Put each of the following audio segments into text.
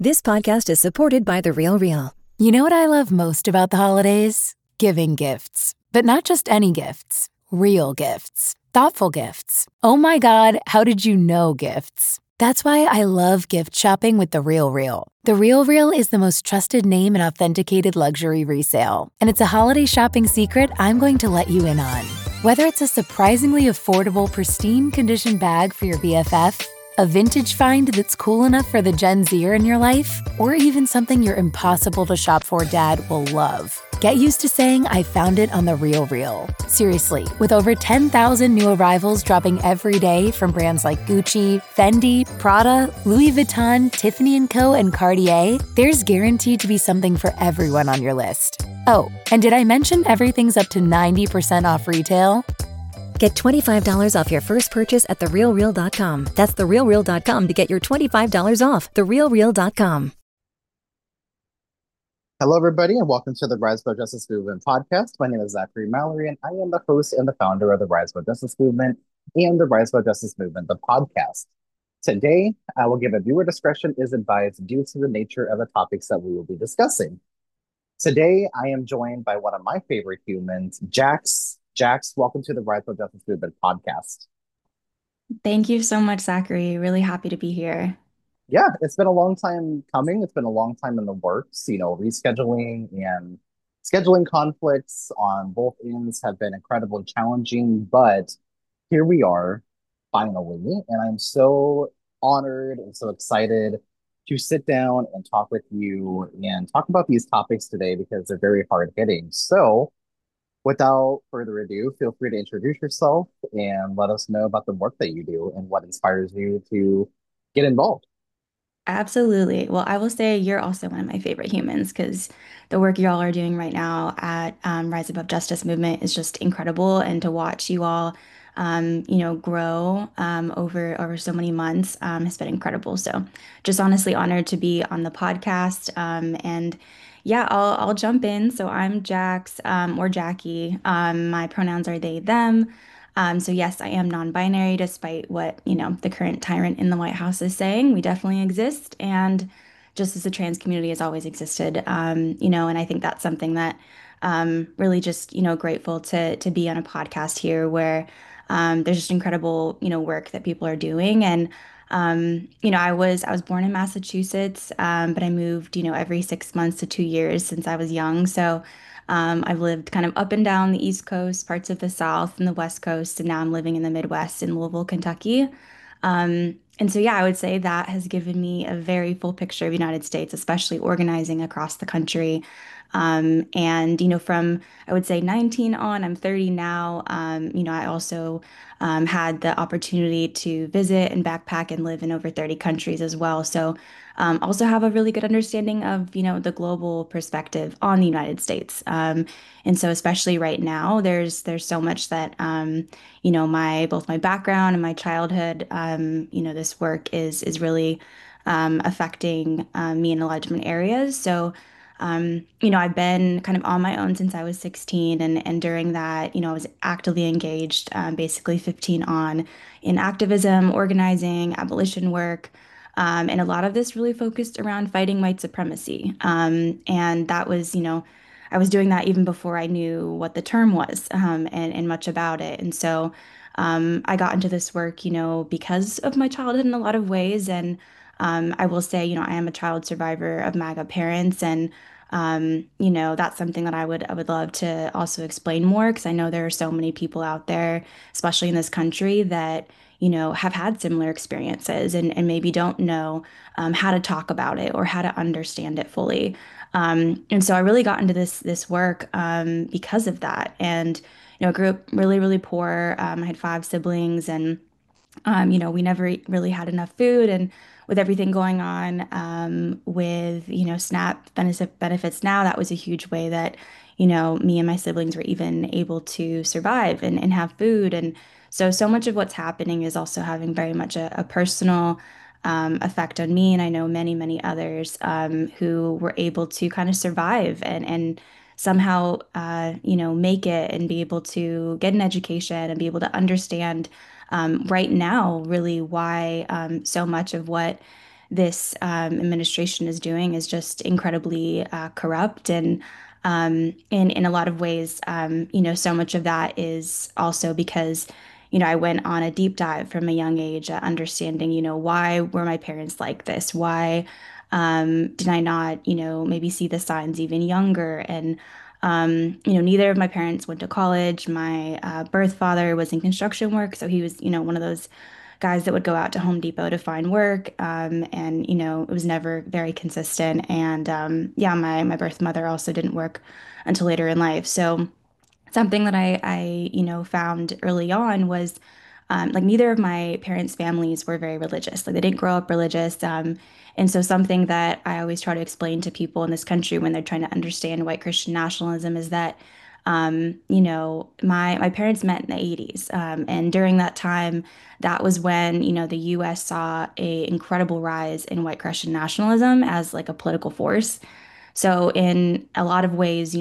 This podcast is supported by The Real Real. You know what I love most about the holidays? Giving gifts. But not just any gifts. Real gifts. Thoughtful gifts. Oh my God, how did you know gifts? That's why I love gift shopping with The Real Real. The Real Real is the most trusted name in authenticated luxury resale. And it's a holiday shopping secret I'm going to let you in on. Whether it's a surprisingly affordable, pristine condition bag for your BFF, a vintage find that's cool enough for the Gen Zer in your life, or even something your impossible to shop for dad will love. Get used to saying I found it on The Real Real. Seriously, with over 10,000 new arrivals dropping every day from brands like Gucci, Fendi, Prada, Louis Vuitton, Tiffany & Co., and Cartier, there's guaranteed to be something for everyone on your list. Oh, and did I mention everything's up to 90% off retail? Get $25 off your first purchase at therealreal.com. That's therealreal.com to get your $25 off. Therealreal.com. Hello, everybody, and welcome to the Rise About Justice Movement podcast. My name is Zachary Mallory, and I am the host and the founder of the Rise About Justice Movement and the Rise About Justice Movement, the podcast. Today, I will give a viewer discretion is advised due to the nature of the topics that we will be discussing. Today, I am joined by one of my favorite humans, Jax. Jax, welcome to the Rise About Justice Movement podcast. Thank you so much, Zachary. Really happy to be here. Yeah, it's been a long time coming. It's been a long time in the works. Rescheduling and scheduling conflicts on both ends have been incredibly challenging, but here we are finally. And I'm so honored and so excited to sit down and talk with you and talk about these topics today because they're very hard hitting. So, without further ado, feel free to introduce yourself and let us know about the work that you do and what inspires you to get involved. Absolutely. Well, I will say you're also one of my favorite humans because the work y'all are doing right now at Rise Above Justice Movement is just incredible, and to watch you all, grow over so many months has been incredible. So, just honestly honored to be on the podcast. And yeah, I'll jump in. So I'm Jax or Jackie. My pronouns are they, them. So yes, I am non-binary, despite what, the current tyrant in the White House is saying. We definitely exist, and just as the trans community has always existed, and I think that's something that really just, grateful to be on a podcast here where there's just incredible, work that people are doing. And I was born in Massachusetts, but I moved, every 6 months to 2 years since I was young. So I've lived kind of up and down the East Coast, parts of the South and the West Coast, and now I'm living in the Midwest in Louisville, Kentucky. And so, yeah, I would say that has given me a very full picture of the United States, especially organizing across the country. And, from I would say 19 on, I'm 30 now. I also had the opportunity to visit and backpack and live in over 30 countries as well. So also have a really good understanding of, the global perspective on the United States. And so especially right now, there's so much that, my both my background and my childhood, this work is really affecting me in a lot of different areas. So I've been kind of on my own since I was 16, and during that, I was actively engaged, basically 15 on in activism, organizing, abolition work. And a lot of this really focused around fighting white supremacy. And that was, I was doing that even before I knew what the term was, and much about it. And so I got into this work, because of my childhood in a lot of ways. And I will say, I am a child survivor of MAGA parents, and that's something that I would love to also explain more, because I know there are so many people out there, especially in this country, that have had similar experiences, and maybe don't know how to talk about it or how to understand it fully. And so I really got into this work because of that. And I grew up really, really poor. I had five siblings, and we never really had enough food. And with everything going on with, SNAP benefits now, that was a huge way that, me and my siblings were even able to survive and have food. And so much of what's happening is also having very much a personal effect on me. And I know many, many others who were able to kind of survive and somehow, make it and be able to get an education and be able to understand right now really why so much of what this administration is doing is just incredibly corrupt. And in a lot of ways, so much of that is also because, I went on a deep dive from a young age, understanding, why were my parents like this? Why did I not, maybe see the signs even younger? And neither of my parents went to college. My birth father was in construction work, so he was, one of those guys that would go out to Home Depot to find work. And, it was never very consistent. And yeah, my birth mother also didn't work until later in life. So something that I found early on was like neither of my parents' families were very religious. Like they didn't grow up religious. And so something that I always try to explain to people in this country when they're trying to understand white Christian nationalism is that, my parents met in the 80s. And during that time, that was when, the US saw a incredible rise in white Christian nationalism as like a political force. So in a lot of ways,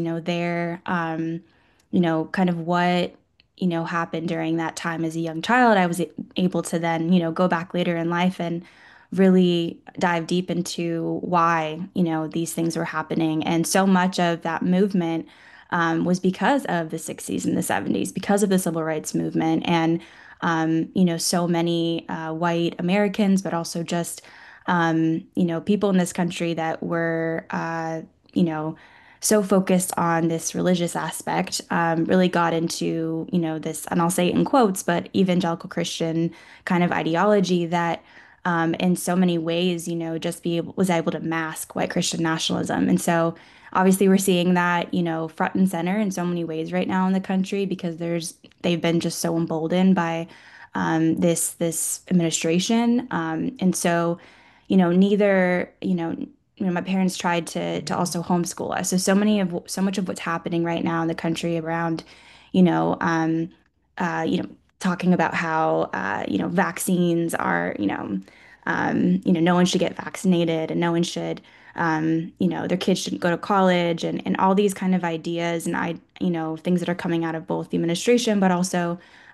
kind of what, happened during that time as a young child, I was able to then, go back later in life and really dive deep into why, these things were happening. And so much of that movement was because of the 60s and the 70s, because of the civil rights movement. And, so many white Americans, but also just, people in this country that were, you know, so focused on this religious aspect, really got into, this, and I'll say it in quotes, but evangelical Christian kind of ideology that, in so many ways, was able to mask white Christian nationalism. And so obviously we're seeing that, front and center in so many ways right now in the country because they've been just so emboldened by, this administration. And so, neither, my parents tried to also homeschool us. So much of what's happening right now in the country around, you know, um, talking about how vaccines are, no one should get vaccinated and no one should, their kids shouldn't go to college and all these kind of ideas and things that are coming out of both the administration, but also,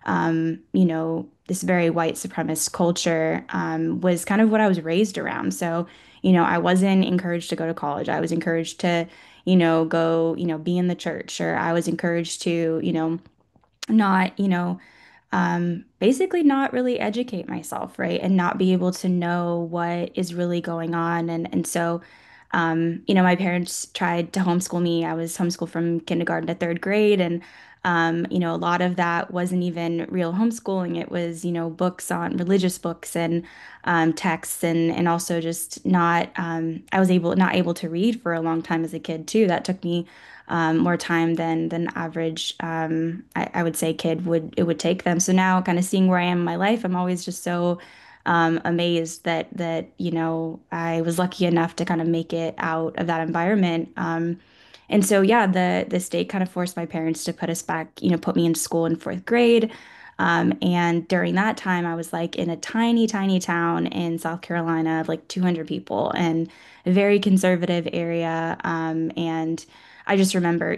this very white supremacist culture, was kind of what I was raised around. So, I wasn't encouraged to go to college. I was encouraged to, go, be in the church, or I was encouraged to, not, basically not really educate myself, right? And not be able to know what is really going on. And so, my parents tried to homeschool me. I was homeschooled from kindergarten to third grade. And, a lot of that wasn't even real homeschooling. It was, books on religious books and texts and also just not, I was not able to read for a long time as a kid too. That took me more time than average, I would say it would take them. So now kind of seeing where I am in my life, I'm always just so amazed that I was lucky enough to kind of make it out of that environment. And so yeah, the state kind of forced my parents to put us back, put me in school in fourth grade. And during that time, I was like in a tiny, tiny town in South Carolina of like 200 people and a very conservative area. And I just remember,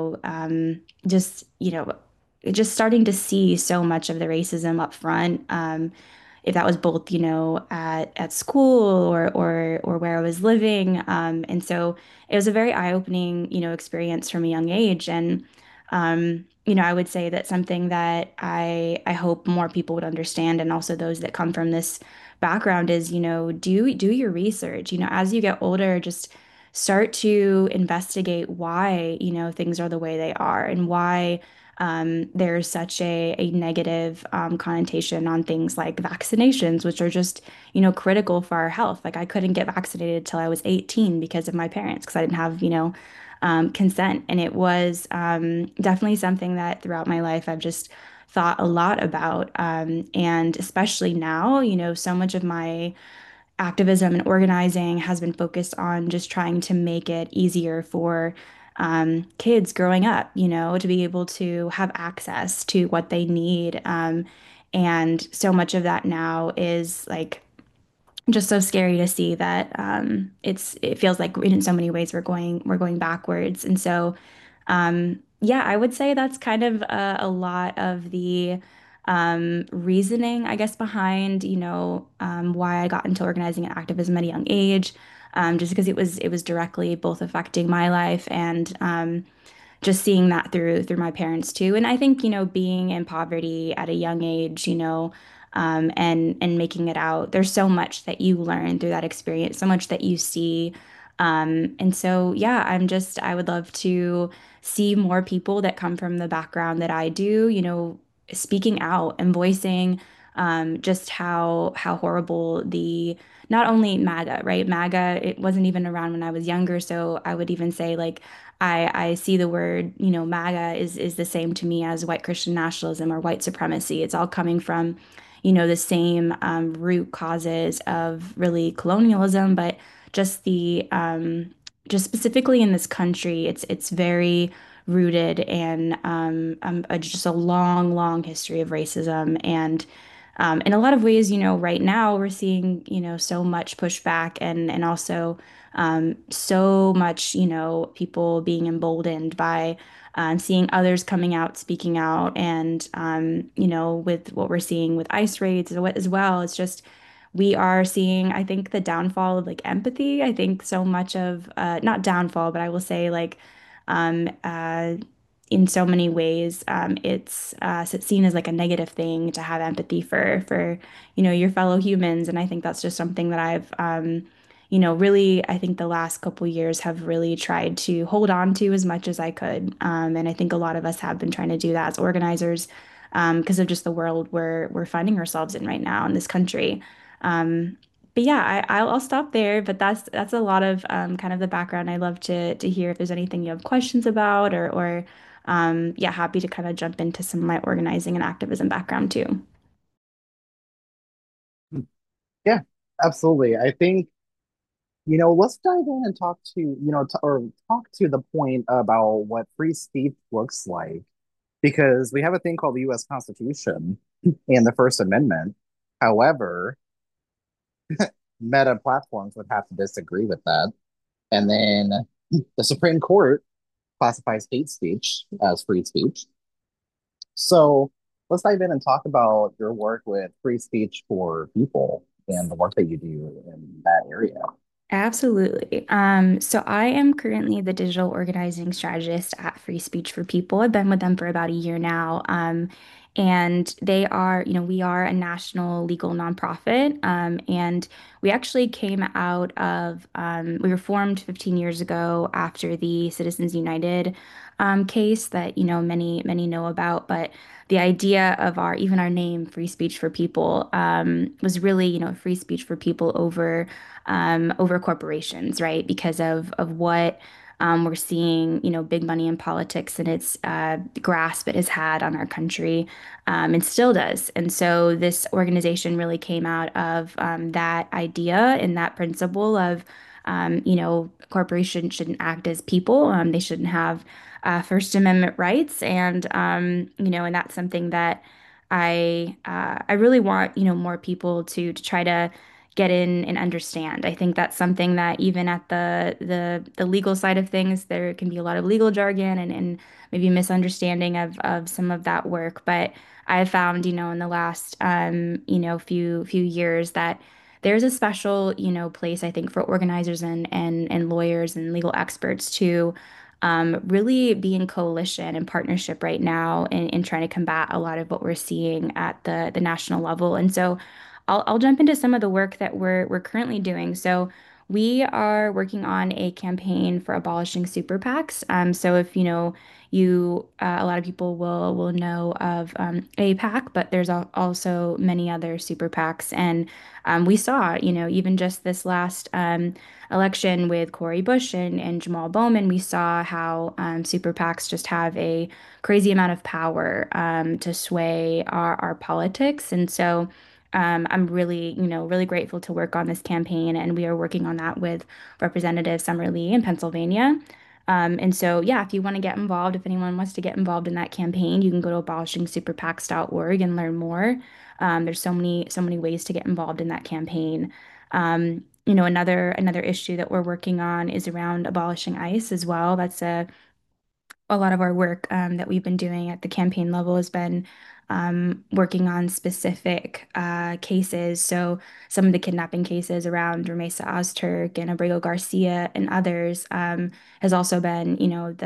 just starting to see so much of the racism up front. If that was both, at school or where I was living. And so it was a very eye-opening, experience from a young age. And I would say that something that I hope more people would understand, and also those that come from this background, is, do your research. As you get older, just start to investigate why, things are the way they are and why there's such a negative connotation on things like vaccinations, which are just, critical for our health. Like I couldn't get vaccinated till I was 18 because of my parents, because I didn't have, consent. And it was definitely something that throughout my life I've just thought a lot about. And especially now, so much of my activism and organizing has been focused on just trying to make it easier for kids growing up, to be able to have access to what they need. And so much of that now is like just so scary to see that it feels like in so many ways we're going backwards. And so yeah, I would say that's kind of a lot of the reasoning, I guess, behind, why I got into organizing and activism at a young age, just because it was directly both affecting my life and just seeing that through my parents too. And I think, being in poverty at a young age, and making it out, there's so much that you learn through that experience, so much that you see. And so, yeah, I would love to see more people that come from the background that I do, speaking out and voicing just how horrible the not only MAGA, right? MAGA, it wasn't even around when I was younger, so I would even say like I see the word, MAGA is the same to me as white Christian nationalism or white supremacy. It's all coming from, the same root causes of really colonialism, but just the just specifically in this country, it's very rooted in just a long, long history of racism. And in a lot of ways, right now we're seeing, so much pushback and also so much, people being emboldened by seeing others coming out, speaking out, and with what we're seeing with ICE raids as well, it's just we are seeing, I think, the downfall of like empathy. I think so much of not downfall, but I will say like um, uh, in so many ways, it's seen as like a negative thing to have empathy for your fellow humans, and I think that's just something that I've really, I think the last couple years have really tried to hold on to as much as I could. And I think a lot of us have been trying to do that as organizers because of just the world we're finding ourselves in right now in this country. Um, but yeah, I'll stop there. But that's a lot of kind of the background. I'd love to hear if there's anything you have questions about or yeah, happy to kind of jump into some of my organizing and activism background too. Yeah, absolutely. I think, let's dive in and talk to, or talk to the point about what free speech looks like, because we have a thing called the US Constitution and the First Amendment. However, meta platforms would have to disagree with that. And then the Supreme Court classifies hate speech as free speech. So let's dive in and talk about your work with free speech for people and the work that you do in that area. Absolutely. So I am currently the digital organizing strategist at Free Speech for People. I've been with them for about a year now. And they are, we are a national legal nonprofit. And we actually came out of, we were formed 15 years ago after the Citizens United case that, many know about. But the idea of even our name, Free Speech for People, was really, free speech for people over corporations, right? Because of what we're seeing, big money in politics and its grasp it has had on our country, and still does. And so this organization really came out of that idea and that principle of, corporations shouldn't act as people. They shouldn't have First Amendment rights, and that's something that I really want, more people to try to get in and understand. I think that's something that even at the legal side of things, there can be a lot of legal jargon and maybe misunderstanding of some of that work. But I've found, in the last few years that there's a special, place I think for organizers and lawyers and legal experts to really be in coalition and partnership right now in trying to combat a lot of what we're seeing at the national level. And so I'll jump into some of the work that we're currently doing. So we are working on a campaign for abolishing super PACs. So if a lot of people will know of APAC, but there's also many other super PACs, and we saw, even just this last election with Cori Bush and Jamal Bowman, we saw how super PACs just have a crazy amount of power to sway our politics, and so. I'm really, really grateful to work on this campaign, and we are working on that with Representative Summer Lee in Pennsylvania. And so, yeah, if you want to get involved, if anyone wants to get involved in that campaign, you can go to abolishingsuperpacs.org and learn more. There's so many ways to get involved in that campaign. Another issue that we're working on is around abolishing ICE as well. That's a lot of our work that we've been doing at the campaign level has been working on specific cases. So some of the kidnapping cases around Rumeysa Ozturk and Abrego Garcia and others has also been,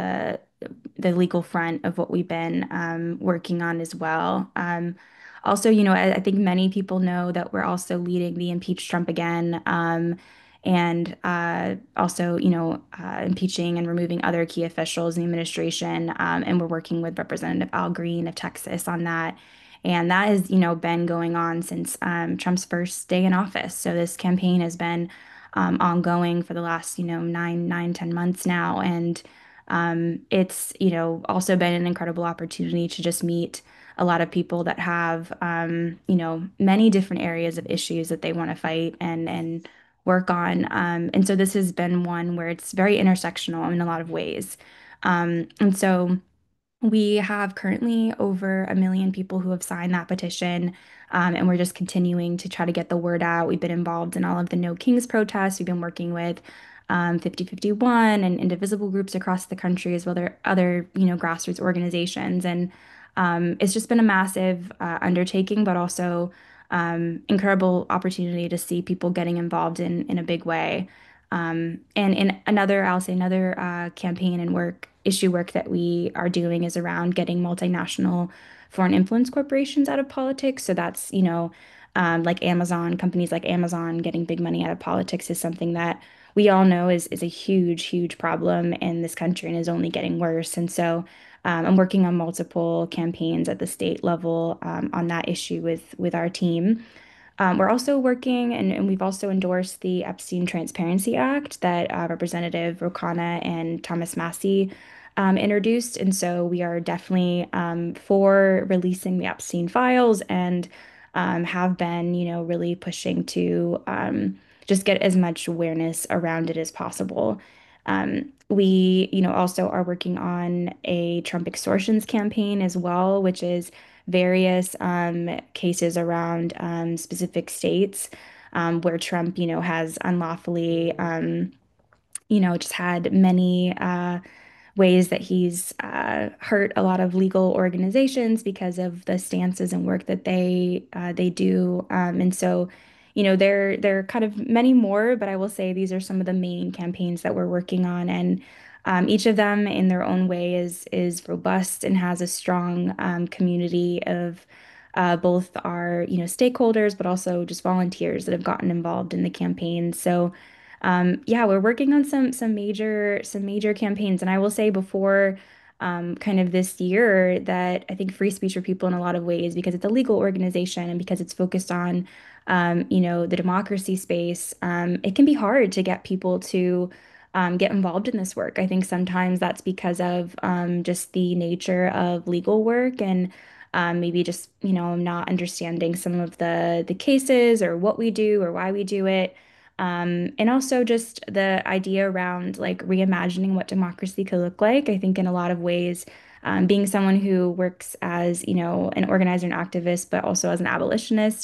the legal front of what we've been working on as well. Also, I think many people know that we're also leading the Impeach Trump Again, and also, impeaching and removing other key officials in the administration. And we're working with Representative Al Green of Texas on that. And that has, been going on since Trump's first day in office. So this campaign has been ongoing for the last, 10 months now. And it's, also been an incredible opportunity to just meet a lot of people that have, many different areas of issues that they want to fight and work on. And so this has been one where it's very intersectional in a lot of ways. And so we have currently over 1 million people who have signed that petition, and we're just continuing to try to get the word out. We've been involved in all of the No Kings protests. We've been working with 5051 and indivisible groups across the country, as well as other, grassroots organizations. And it's just been a massive undertaking, but also incredible opportunity to see people getting involved in a big way. And in another, I'll say another campaign and issue work that we are doing is around getting multinational foreign influence corporations out of politics. So that's, like Amazon, companies like Amazon getting big money out of politics is something that we all know is a huge, huge problem in this country and is only getting worse. And so I'm working on multiple campaigns at the state level on that issue with our team. We're also working, and we've also endorsed the Epstein Transparency Act that Representative Ro Khanna and Thomas Massie introduced. And so we are definitely for releasing the Epstein files and have been, really pushing to just get as much awareness around it as possible. We, also are working on a Trump extortions campaign as well, which is various cases around specific states where Trump, has unlawfully, just had many ways that he's hurt a lot of legal organizations because of the stances and work that they do. And so, there are kind of many more, but I will say these are some of the main campaigns that we're working on, and each of them in their own way is robust and has a strong community of both our, stakeholders, but also just volunteers that have gotten involved in the campaign. So yeah, we're working on some major campaigns, and I will say before kind of this year that I think Free Speech for People in a lot of ways, because it's a legal organization and because it's focused on the democracy space, it can be hard to get people to get involved in this work. I think sometimes that's because of just the nature of legal work and maybe just not understanding some of the cases or what we do or why we do it. And also just the idea around like reimagining what democracy could look like. I think in a lot of ways, being someone who works as, an organizer and activist, but also as an abolitionist,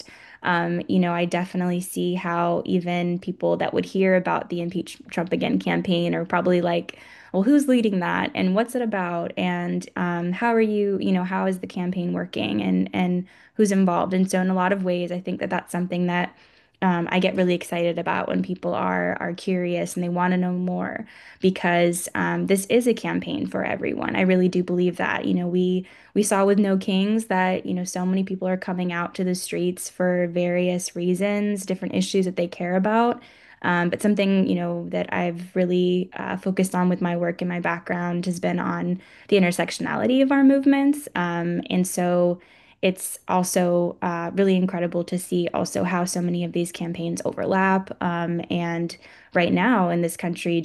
I definitely see how even people that would hear about the Impeach Trump Again campaign are probably like, well, who's leading that and what's it about? And how are you, how is the campaign working and who's involved? And so in a lot of ways, I think that that's something that I get really excited about when people are curious and they want to know more because this is a campaign for everyone. I really do believe that. We saw with No Kings that so many people are coming out to the streets for various reasons, different issues that they care about. But something that I've really focused on with my work and my background has been on the intersectionality of our movements. And so it's also really incredible to see also how so many of these campaigns overlap. And right now in this country,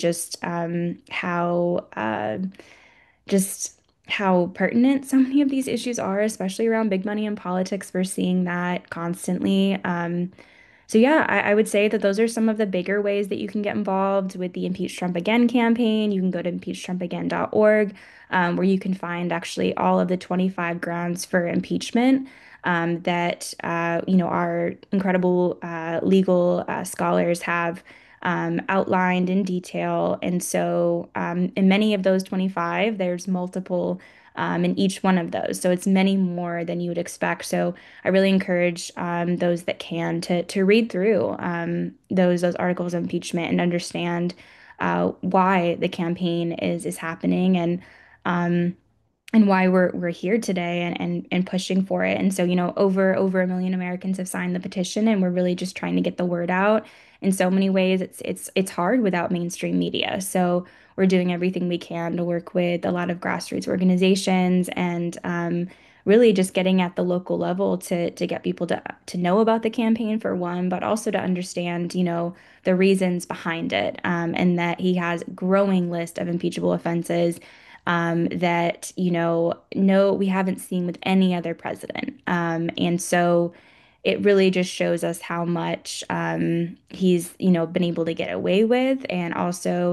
just how pertinent so many of these issues are, especially around big money and politics. We're seeing that constantly. So yeah, I would say that those are some of the bigger ways that you can get involved with the Impeach Trump Again campaign. You can go to impeachtrumpagain.org, where you can find actually all of the 25 grounds for impeachment that our incredible legal scholars have outlined in detail. And so, in many of those 25, there's multiple in each one of those. So it's many more than you would expect. So I really encourage those that can to read through those articles of impeachment and understand why the campaign is happening um, and why we're here today and pushing for it. And so, over 1 million Americans have signed the petition, and we're really just trying to get the word out. In so many ways, it's hard without mainstream media. So we're doing everything we can to work with a lot of grassroots organizations and really just getting at the local level to get people to know about the campaign for one, but also to understand, the reasons behind it, and that he has a growing list of impeachable offenses that, no, we haven't seen with any other president. And so it really just shows us how much he's, been able to get away with. And also,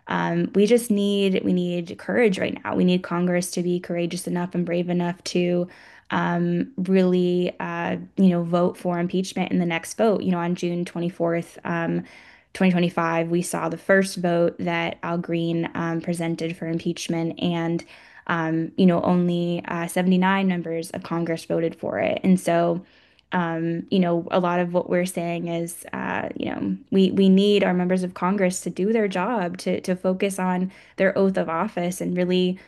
we need courage right now. We need Congress to be courageous enough and brave enough to really, vote for impeachment in the next vote. On June 24th, 2025, we saw the first vote that Al Green presented for impeachment, and only 79 members of Congress voted for it. And so, a lot of what we're saying is, we need our members of Congress to do their job, to focus on their oath of office and really,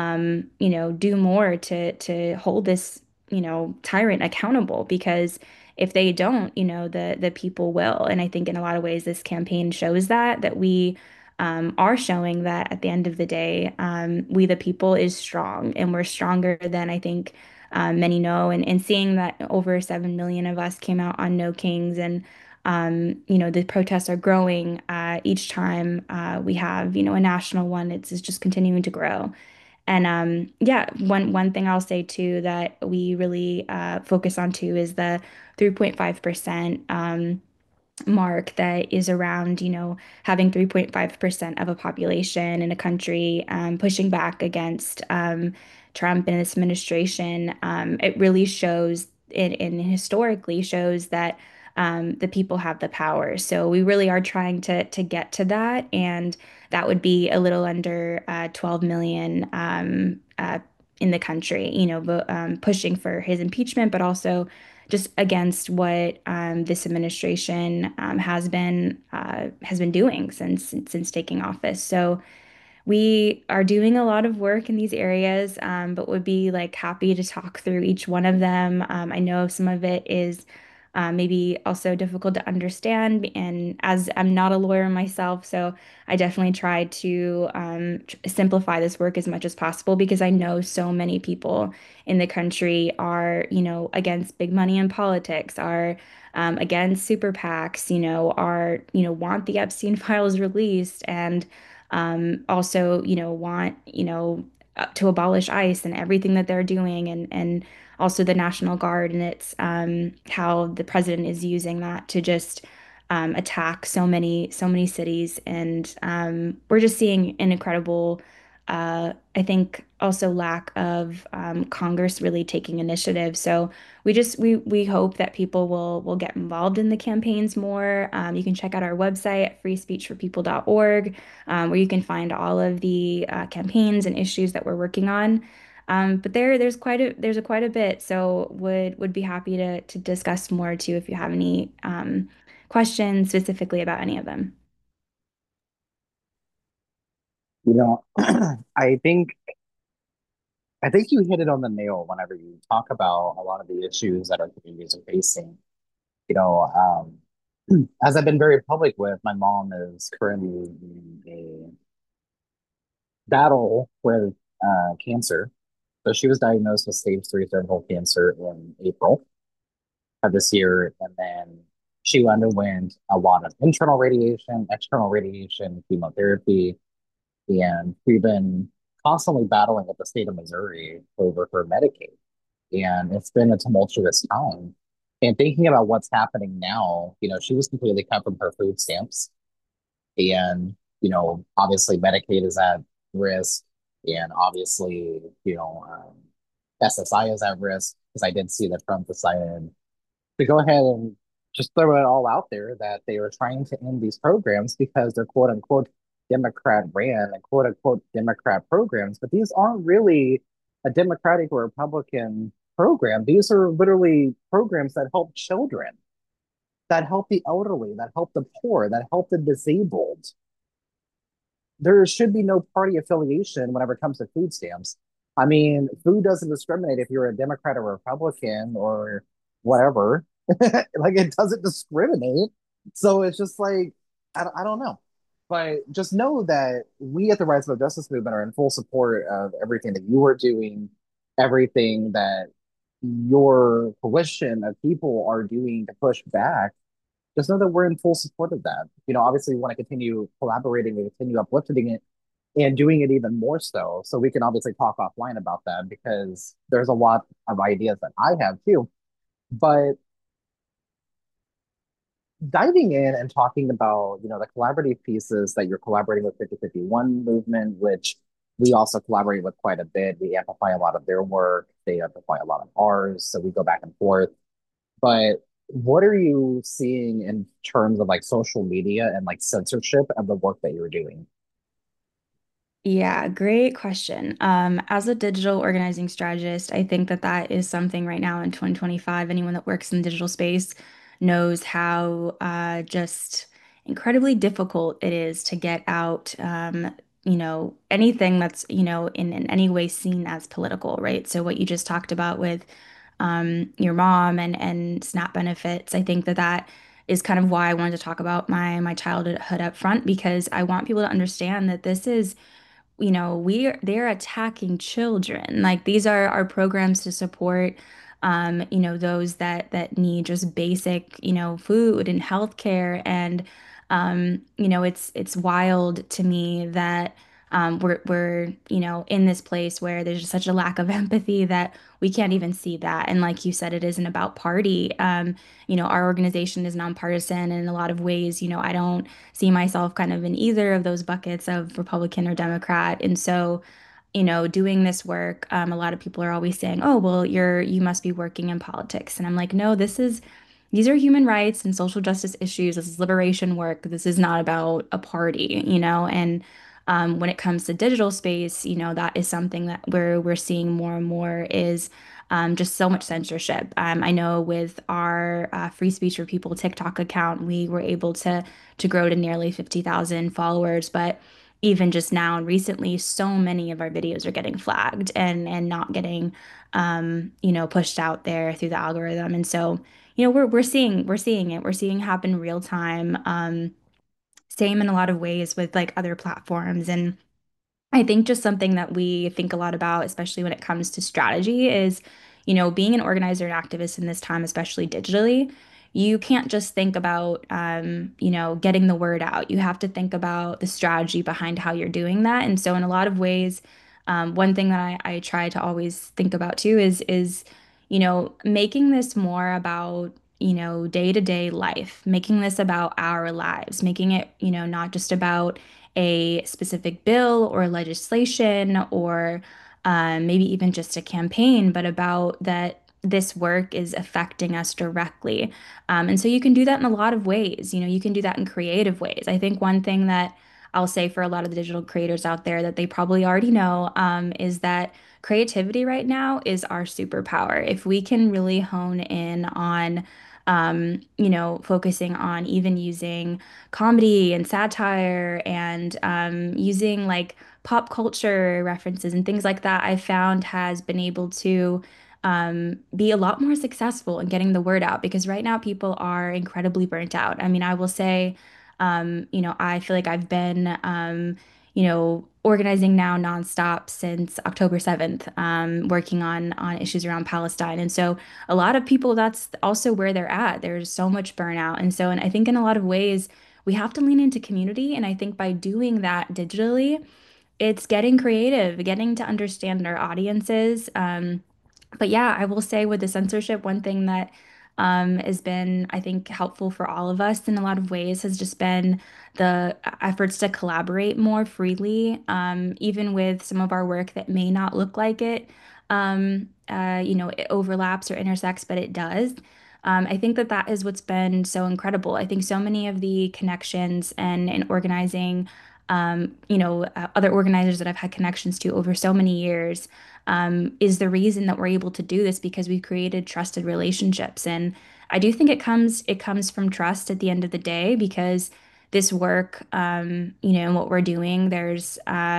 do more to hold this, tyrant accountable. Because if they don't, the people will. And I think in a lot of ways, this campaign shows that we are showing that at the end of the day, we the people is strong, and we're stronger than I think many know. And seeing that over 7 million of us came out on No Kings, and the protests are growing each time we have, a national one. It's just continuing to grow. And yeah, one thing I'll say too that we really focus on too is the 3.5% mark that is around, having 3.5% of a population in a country pushing back against Trump and his administration. It really shows it and historically shows that the people have the power. So we really are trying to get to that, and that would be a little under 12 million in the country, pushing for his impeachment, but also just against what this administration has been doing since taking office. So we are doing a lot of work in these areas, but would be like happy to talk through each one of them. I know some of it is maybe also difficult to understand, and as I'm not a lawyer myself, so I definitely try to simplify this work as much as possible because I know so many people in the country are, against big money in politics, are against super PACs, are, want the Epstein files released, and also, want, to abolish ICE and everything that they're doing, and also the National Guard, and it's how the president is using that to just attack so many cities, and we're just seeing an incredible, I think, also lack of Congress really taking initiative. So we hope that people will get involved in the campaigns more. You can check out our website at freespeechforpeople.org, where you can find all of the campaigns and issues that we're working on. But there's quite a bit. So would be happy to discuss more too if you have any questions specifically about any of them. You know, I think I think you hit it on the nail whenever you talk about a lot of the issues that our communities are facing. You know, as I've been very public with, my mom is currently in a battle with cancer. So she was diagnosed with stage 3 cervical cancer in April of this year, and then she underwent a lot of internal radiation, external radiation, chemotherapy, and we've been constantly battling with the state of Missouri over her Medicaid. And it's been a tumultuous time. And thinking about what's happening now, she was completely cut from her food stamps. And, obviously Medicaid is at risk. And obviously, SSI is at risk because I did see that Trump decided to go ahead and just throw it all out there that they are trying to end these programs because they're quote unquote Democrat ran and quote unquote Democrat programs, but these aren't really a Democratic or Republican program. These are literally programs that help children, that help the elderly, that help the poor, that help the disabled. There should be no party affiliation whenever it comes to food stamps. I mean, food doesn't discriminate if you're a Democrat or Republican or whatever. Like it doesn't discriminate. So it's just like, I don't know. But just know that we at the Rise of Justice Movement are in full support of everything that you are doing, everything that your coalition of people are doing to push back. Just know that we're in full support of that. Obviously, we want to continue collaborating and continue uplifting it and doing it even more so. So we can obviously talk offline about that because there's a lot of ideas that I have too. But diving in and talking about, the collaborative pieces that you're collaborating with 5051 movement, which we also collaborate with quite a bit. We amplify a lot of their work, they amplify a lot of ours. So we go back and forth. But what are you seeing in terms of like social media and like censorship of the work that you're doing? Yeah, great question. As a digital organizing strategist, I think that that is something right now in 2025. Anyone that works in the digital space knows how just incredibly difficult it is to get out, anything that's, in any way seen as political, right? So what you just talked about with your mom and SNAP benefits, I think that that is kind of why I wanted to talk about my childhood up front because I want people to understand that this is they're attacking children. Like these are our programs to support those that need just basic, food and healthcare. And it's wild to me that we're in this place where there's just such a lack of empathy that we can't even see that. And like you said, it isn't about party. Our organization is nonpartisan, and in a lot of ways, I don't see myself kind of in either of those buckets of Republican or Democrat. And so, doing this work, a lot of people are always saying, "Oh, well, you must be working in politics." And I'm like, "No, these are human rights and social justice issues. This is liberation work. This is not about a party, And when it comes to digital space, that is something that we're seeing more and more is just so much censorship. I know with our Free Speech for People TikTok account, we were able to grow to nearly 50,000 followers, but even just now and recently, so many of our videos are getting flagged and not getting pushed out there through the algorithm. And so, we're seeing it. We're seeing happen real time. Same in a lot of ways with like other platforms. And I think just something that we think a lot about, especially when it comes to strategy, is, being an organizer and activist in this time, especially digitally, you can't just think about, getting the word out. You have to think about the strategy behind how you're doing that. And so, in a lot of ways, one thing that I try to always think about too is, making this more about, day-to-day life, making this about our lives, making it, not just about a specific bill or legislation or maybe even just a campaign, but about that this work is affecting us directly. And so you can do that in a lot of ways. You can do that in creative ways. I think one thing that I'll say for a lot of the digital creators out there that they probably already know is that creativity right now is our superpower. If we can really hone in on focusing on even using comedy and satire and using like pop culture references and things like that, I found has been able to be a lot more successful in getting the word out because right now people are incredibly burnt out. I mean, I will say, I feel like I've been, organizing now nonstop since October 7th, working on issues around Palestine. And so a lot of people, that's also where they're at. There's so much burnout. And I think in a lot of ways, we have to lean into community. And I think by doing that digitally, it's getting creative, getting to understand our audiences. But yeah, I will say with the censorship, one thing that has been, I think, helpful for all of us in a lot of ways has just been the efforts to collaborate more freely, even with some of our work that may not look like it. It overlaps or intersects, but it does. I think that that is what's been so incredible. I think so many of the connections and organizing, other organizers that I've had connections to over so many years, is the reason that we're able to do this because we've created trusted relationships. And I do think it comes from trust at the end of the day because this work, and what we're doing, there's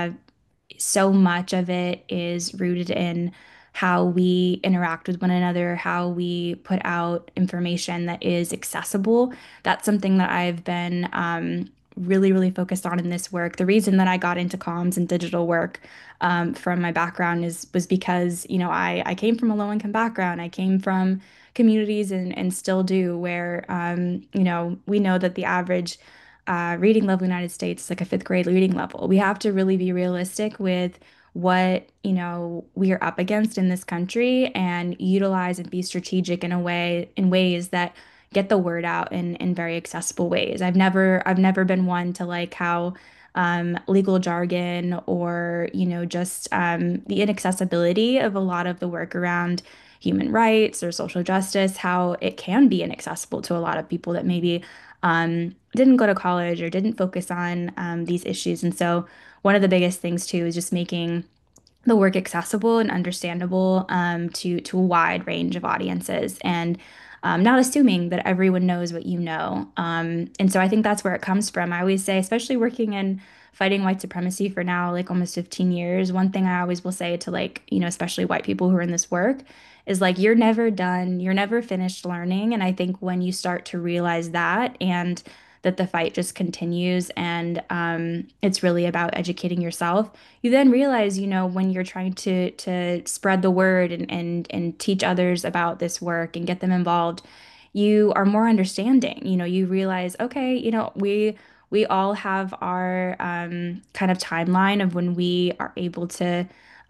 so much of it is rooted in how we interact with one another, how we put out information that is accessible. That's something that I've been really, really focused on in this work. The reason that I got into comms and digital work from my background was because, I came from a low-income background. I came from communities and still do where, we know that the average reading level in the United States is like a fifth grade reading level. We have to really be realistic with what, we are up against in this country and utilize and be strategic in ways that get the word out in very accessible ways. I've never been one to like how legal jargon or, just the inaccessibility of a lot of the work around human rights or social justice, how it can be inaccessible to a lot of people that maybe didn't go to college or didn't focus on these issues. And so one of the biggest things too is just making the work accessible and understandable to a wide range of audiences and not assuming that everyone knows what you know. And so I think that's where it comes from. I always say, especially working in fighting white supremacy for now, like almost 15 years, one thing I always will say to like, especially white people who are in this work is like, you're never done, you're never finished learning. And I think when you start to realize that and that the fight just continues and it's really about educating yourself, you then realize, when you're trying to spread the word and teach others about this work and get them involved, you are more understanding. You realize, okay, we all have our kind of timeline of when we are able to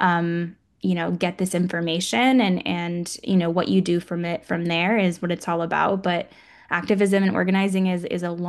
get this information and what you do from it from there is what it's all about. But activism and organizing is a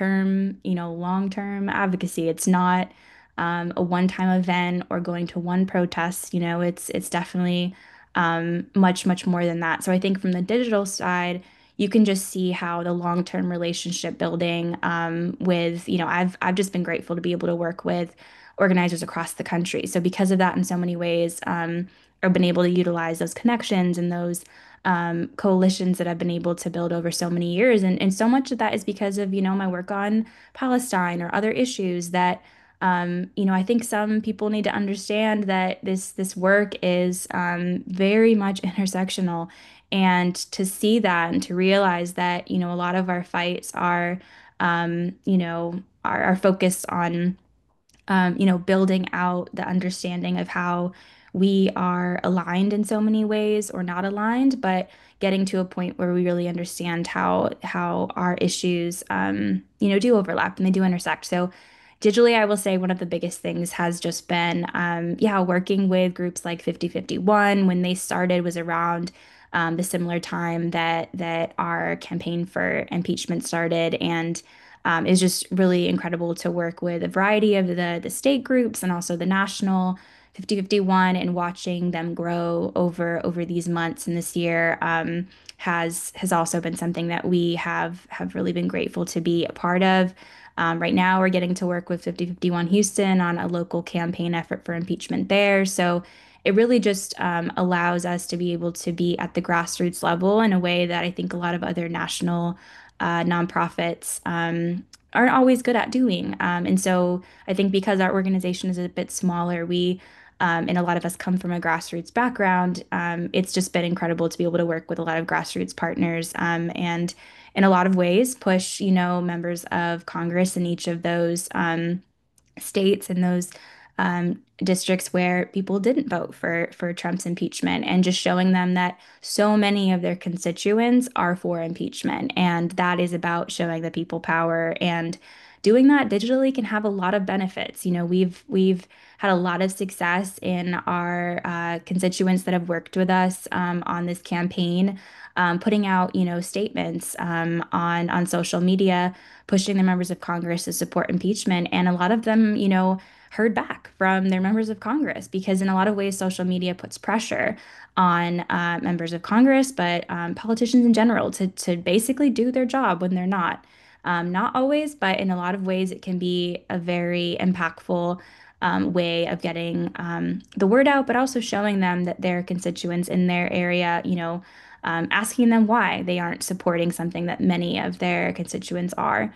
long-term advocacy. It's not a one-time event or going to one protest. It's definitely much, much more than that. So I think from the digital side, you can just see how the long-term relationship building with, I've just been grateful to be able to work with organizers across the country. So because of that, in so many ways, I've been able to utilize those connections and those coalitions that I've been able to build over so many years. And so much of that is because of, my work on Palestine or other issues that, I think some people need to understand that this work is very much intersectional. And to see that and to realize that, a lot of our fights are focused on building out the understanding of how we are aligned in so many ways or not aligned, but getting to a point where we really understand how our issues, do overlap and they do intersect. So digitally, I will say one of the biggest things has just been, working with groups like 5051 when they started was around the similar time that our campaign for impeachment started, and it's just really incredible to work with a variety of the state groups and also the national 5051 and watching them grow over these months and this year has also been something that we have really been grateful to be a part of. Right now, we're getting to work with 5051 Houston on a local campaign effort for impeachment there. So it really just allows us to be able to be at the grassroots level in a way that I think a lot of other national nonprofits aren't always good at doing. And so I think because our organization is a bit smaller, and a lot of us come from a grassroots background, it's just been incredible to be able to work with a lot of grassroots partners and in a lot of ways push, members of Congress in each of those states and those districts where people didn't vote for Trump's impeachment, and just showing them that so many of their constituents are for impeachment, and that is about showing the people power. And doing that digitally can have a lot of benefits. We've had a lot of success in our constituents that have worked with us on this campaign, putting out statements on social media, pushing the members of Congress to support impeachment, and a lot of them heard back from their members of Congress because in a lot of ways, social media puts pressure on members of Congress, but politicians in general to basically do their job when they're not. Not always, but in a lot of ways, it can be a very impactful way of getting the word out, but also showing them that their constituents in their area, asking them why they aren't supporting something that many of their constituents are.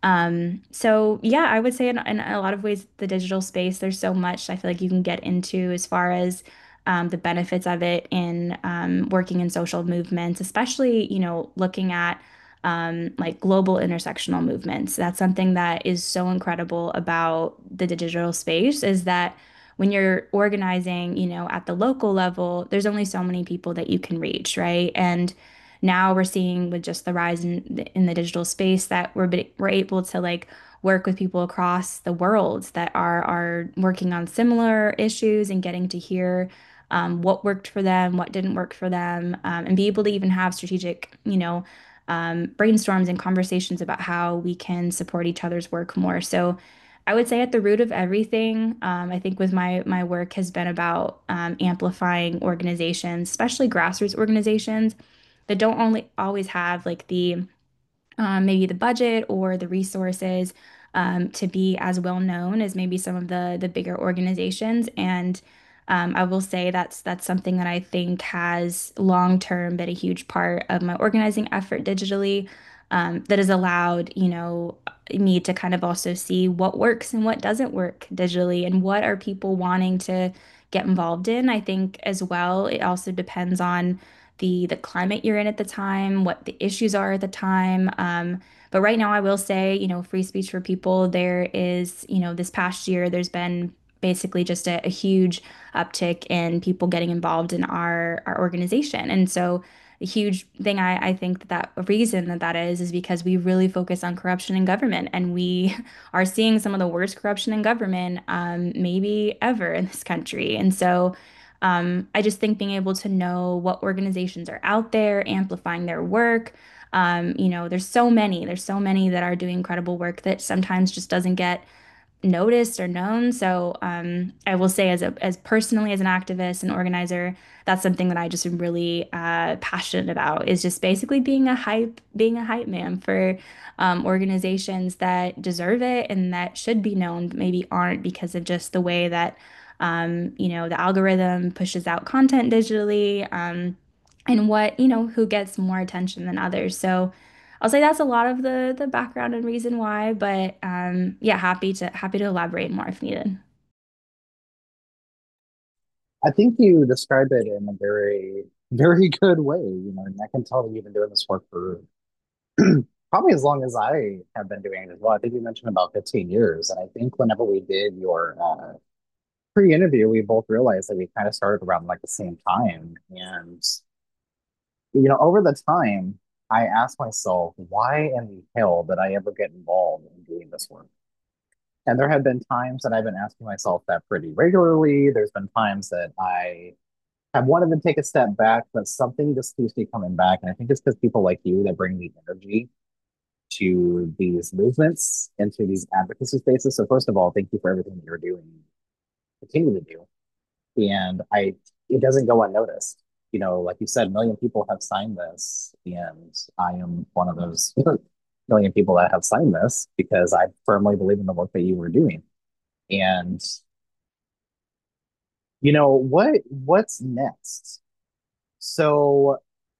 So yeah, I would say in a lot of ways, the digital space, there's so much I feel like you can get into as far as the benefits of it in working in social movements, especially, looking at like global intersectional movements. That's something that is so incredible about the digital space is that when you're organizing, at the local level, there's only so many people that you can reach, right? And now we're seeing with just the rise in the digital space that we're able to like work with people across the world that are working on similar issues and getting to hear what worked for them, what didn't work for them, and be able to even have strategic, brainstorms and conversations about how we can support each other's work more. So I would say at the root of everything, I think with my work has been about amplifying organizations, especially grassroots organizations that don't only always have like the maybe the budget or the resources to be as well known as maybe some of the bigger organizations. And I will say that's something that I think has long term been a huge part of my organizing effort digitally. That has allowed, me to kind of also see what works and what doesn't work digitally and what are people wanting to get involved in. I think as well, it also depends on the climate you're in at the time, what the issues are at the time. But right now, I will say, free speech for people, there is, this past year, there's been basically just a huge uptick in people getting involved in our organization. And so a huge thing I think that a reason that is because we really focus on corruption in government and we are seeing some of the worst corruption in government maybe ever in this country. And so I just think being able to know what organizations are out there, amplifying their work. There's so many that are doing incredible work that sometimes just doesn't get noticed or known. So I will say, as personally as an activist and organizer, that's something that I just am really passionate about. Is just basically being a hype man for organizations that deserve it and that should be known, but maybe aren't because of just the way that the algorithm pushes out content digitally, and who gets more attention than others. So. I'll say that's a lot of the background and reason why, but yeah, happy to elaborate more if needed. I think you described it in a very, very good way, and I can tell that you've been doing this work for probably as long as I have been doing it as well. I think you mentioned about 15 years. And I think whenever we did your pre-interview, we both realized that we kind of started around like the same time. And, over the time, I asked myself, why in the hell did I ever get involved in doing this work? And there have been times that I've been asking myself that pretty regularly. There's been times that I have wanted to take a step back, but something just keeps me coming back. And I think it's because people like you that bring the energy to these movements and to these advocacy spaces. So first of all, thank you for everything that you're doing, continue to do. And it doesn't go unnoticed. Like you said, a million people have signed this, and I am one of those million people that have signed this because I firmly believe in the work that you were doing. And what's next? So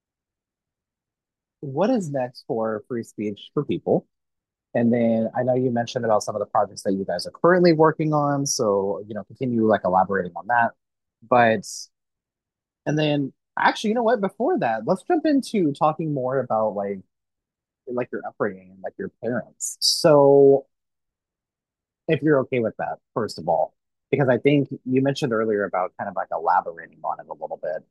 what is next for free speech for people? And then I know you mentioned about some of the projects that you guys are currently working on. So, continue like elaborating on that. But, and then actually, you know what? Before that, let's jump into talking more about like your upbringing and like your parents. So, if you're okay with that, first of all, because I think you mentioned earlier about kind of like elaborating on it a little bit,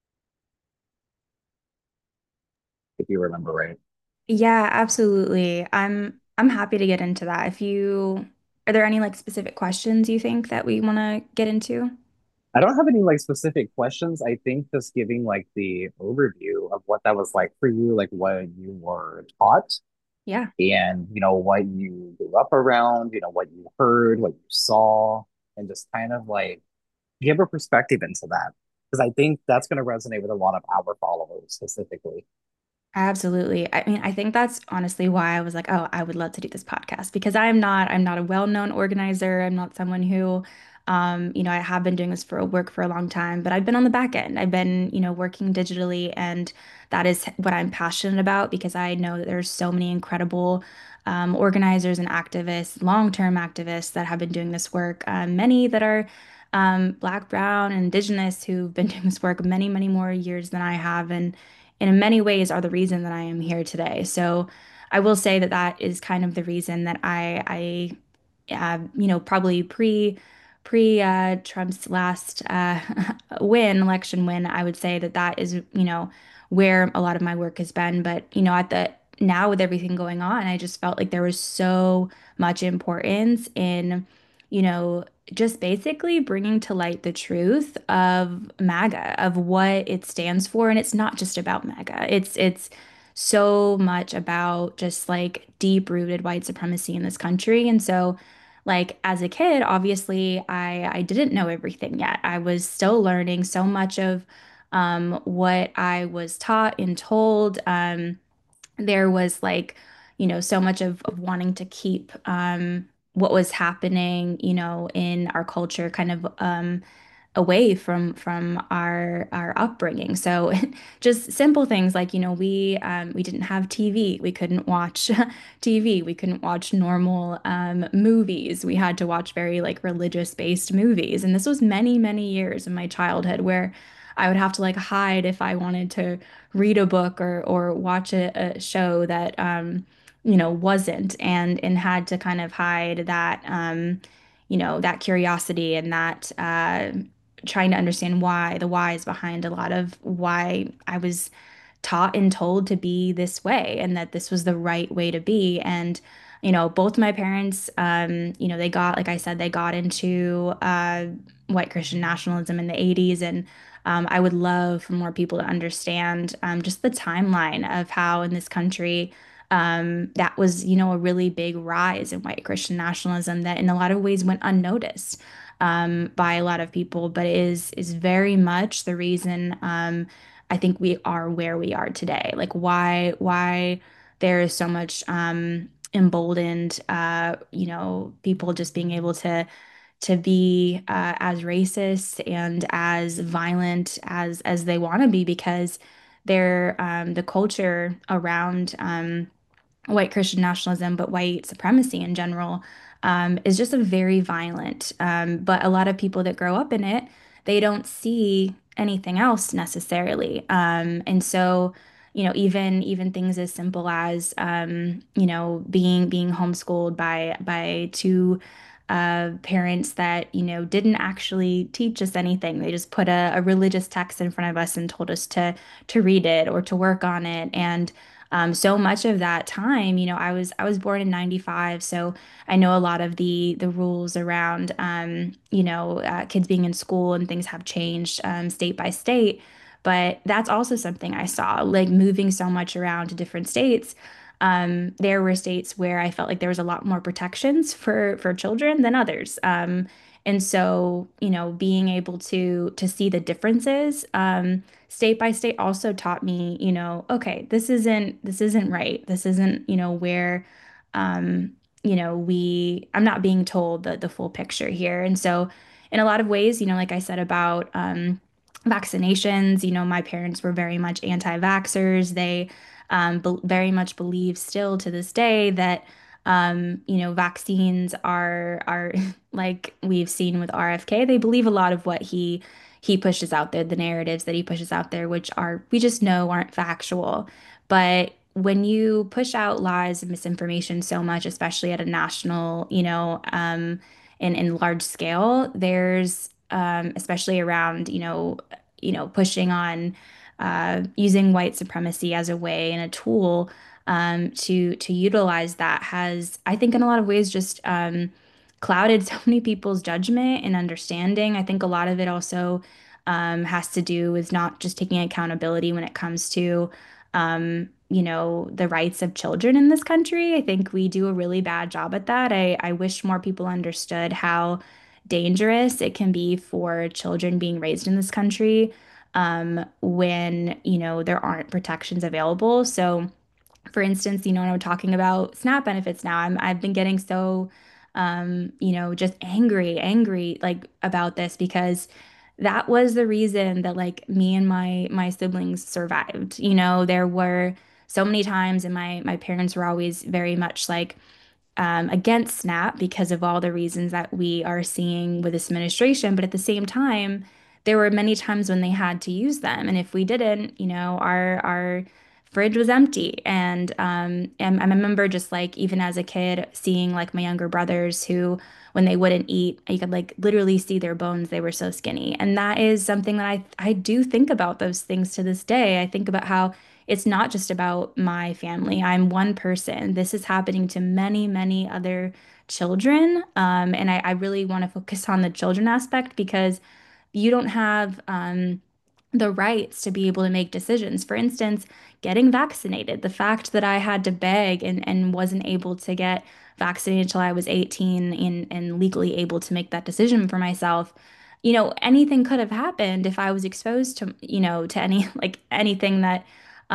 if you remember right. Yeah, absolutely. I'm happy to get into that. If you Are there any like specific questions you think that we want to get into? I don't have any like specific questions. I think just giving like the overview of what that was like for you, like what you were taught Yeah. and what you grew up around, what you heard, what you saw. and just kind of like give a perspective into that. Because I think that's going to resonate with a lot of our followers specifically. Absolutely. I mean, I think that's honestly why I was like, oh, I would love to do this podcast because I'm not a well-known organizer. I'm not someone who, I have been doing this for work for a long time, but I've been on the back end. I've been, working digitally, and that is what I'm passionate about because I know that there's so many incredible organizers and activists, long-term activists that have been doing this work. Many that are Black, Brown, and Indigenous who've been doing this work many, many more years than I have, and in many ways are the reason that I am here today. So I will say that that is kind of the reason that probably pre Trump's last election win, I would say that that is, where a lot of my work has been. But, at the now with everything going on, I just felt like there was so much importance in, you know, just basically bringing to light the truth of MAGA, of what it stands for. And it's not just about MAGA. It's so much about just like deep-rooted white supremacy in this country. And so like as a kid, obviously I didn't know everything yet. I was still learning so much of what I was taught and told. There was like, so much of wanting to keep what was happening, in our culture kind of away from our upbringing. So just simple things like, we didn't have TV. We couldn't watch TV. We couldn't watch normal movies. We had to watch very like religious based movies. And this was many, many years in my childhood where I would have to like hide if I wanted to read a book or watch a show that wasn't and had to kind of hide that that curiosity and that trying to understand why the whys behind a lot of why I was taught and told to be this way and that this was the right way to be. And, both my parents, they got, like I said, they got into white Christian nationalism in the 80s. And I would love for more people to understand just the timeline of how in this country that was, a really big rise in white Christian nationalism that in a lot of ways went unnoticed by a lot of people, but is very much the reason I think we are where we are today. Like why there is so much emboldened, people just being able to be as racist and as violent as they want to be because they're the culture around white Christian nationalism, but white supremacy in general, is just a very violent. But a lot of people that grow up in it, they don't see anything else necessarily. And so, even things as simple as being homeschooled by two parents that didn't actually teach us anything. They just put a religious text in front of us and told us to read it or to work on it. And so much of that time, I was born in 95, so I know a lot of the rules around kids being in school and things have changed state by state. But that's also something I saw, like moving so much around to different states. There were states where I felt like there was a lot more protections for children than others. And so, being able to see the differences state by state also taught me, okay, this isn't right. This isn't, where I'm not being told the full picture here. And so in a lot of ways, like I said about vaccinations, my parents were very much anti-vaxxers. They be very much believe still to this day that vaccines are like we've seen with RFK. They believe a lot of what he pushes out there, the narratives that he pushes out there, which are we just know aren't factual. But when you push out lies and misinformation so much, especially at a national, in large scale, there's especially around, pushing on using white supremacy as a way and a tool to utilize that has, I think, in a lot of ways, just clouded so many people's judgment and understanding. I think a lot of it also has to do with not just taking accountability when it comes to, the rights of children in this country. I think we do a really bad job at that. I wish more people understood how dangerous it can be for children being raised in this country when, there aren't protections available. So, for instance, when I'm talking about SNAP benefits now, I've been getting so, just angry like about this because that was the reason that like me and my siblings survived. There were so many times, and my parents were always very much like against SNAP because of all the reasons that we are seeing with this administration. But at the same time, there were many times when they had to use them, and if we didn't, our fridge was empty. And I remember just like even as a kid seeing like my younger brothers who, when they wouldn't eat, you could like literally see their bones. They were so skinny, and that is something that I do think about those things to this day. I think about how it's not just about my family. I'm one person. This is happening to many, many other children. And I really want to focus on the children aspect because you don't have the rights to be able to make decisions. For instance, getting vaccinated, the fact that I had to beg and wasn't able to get vaccinated until I was 18 and legally able to make that decision for myself. Anything could have happened if I was exposed to, to any like anything that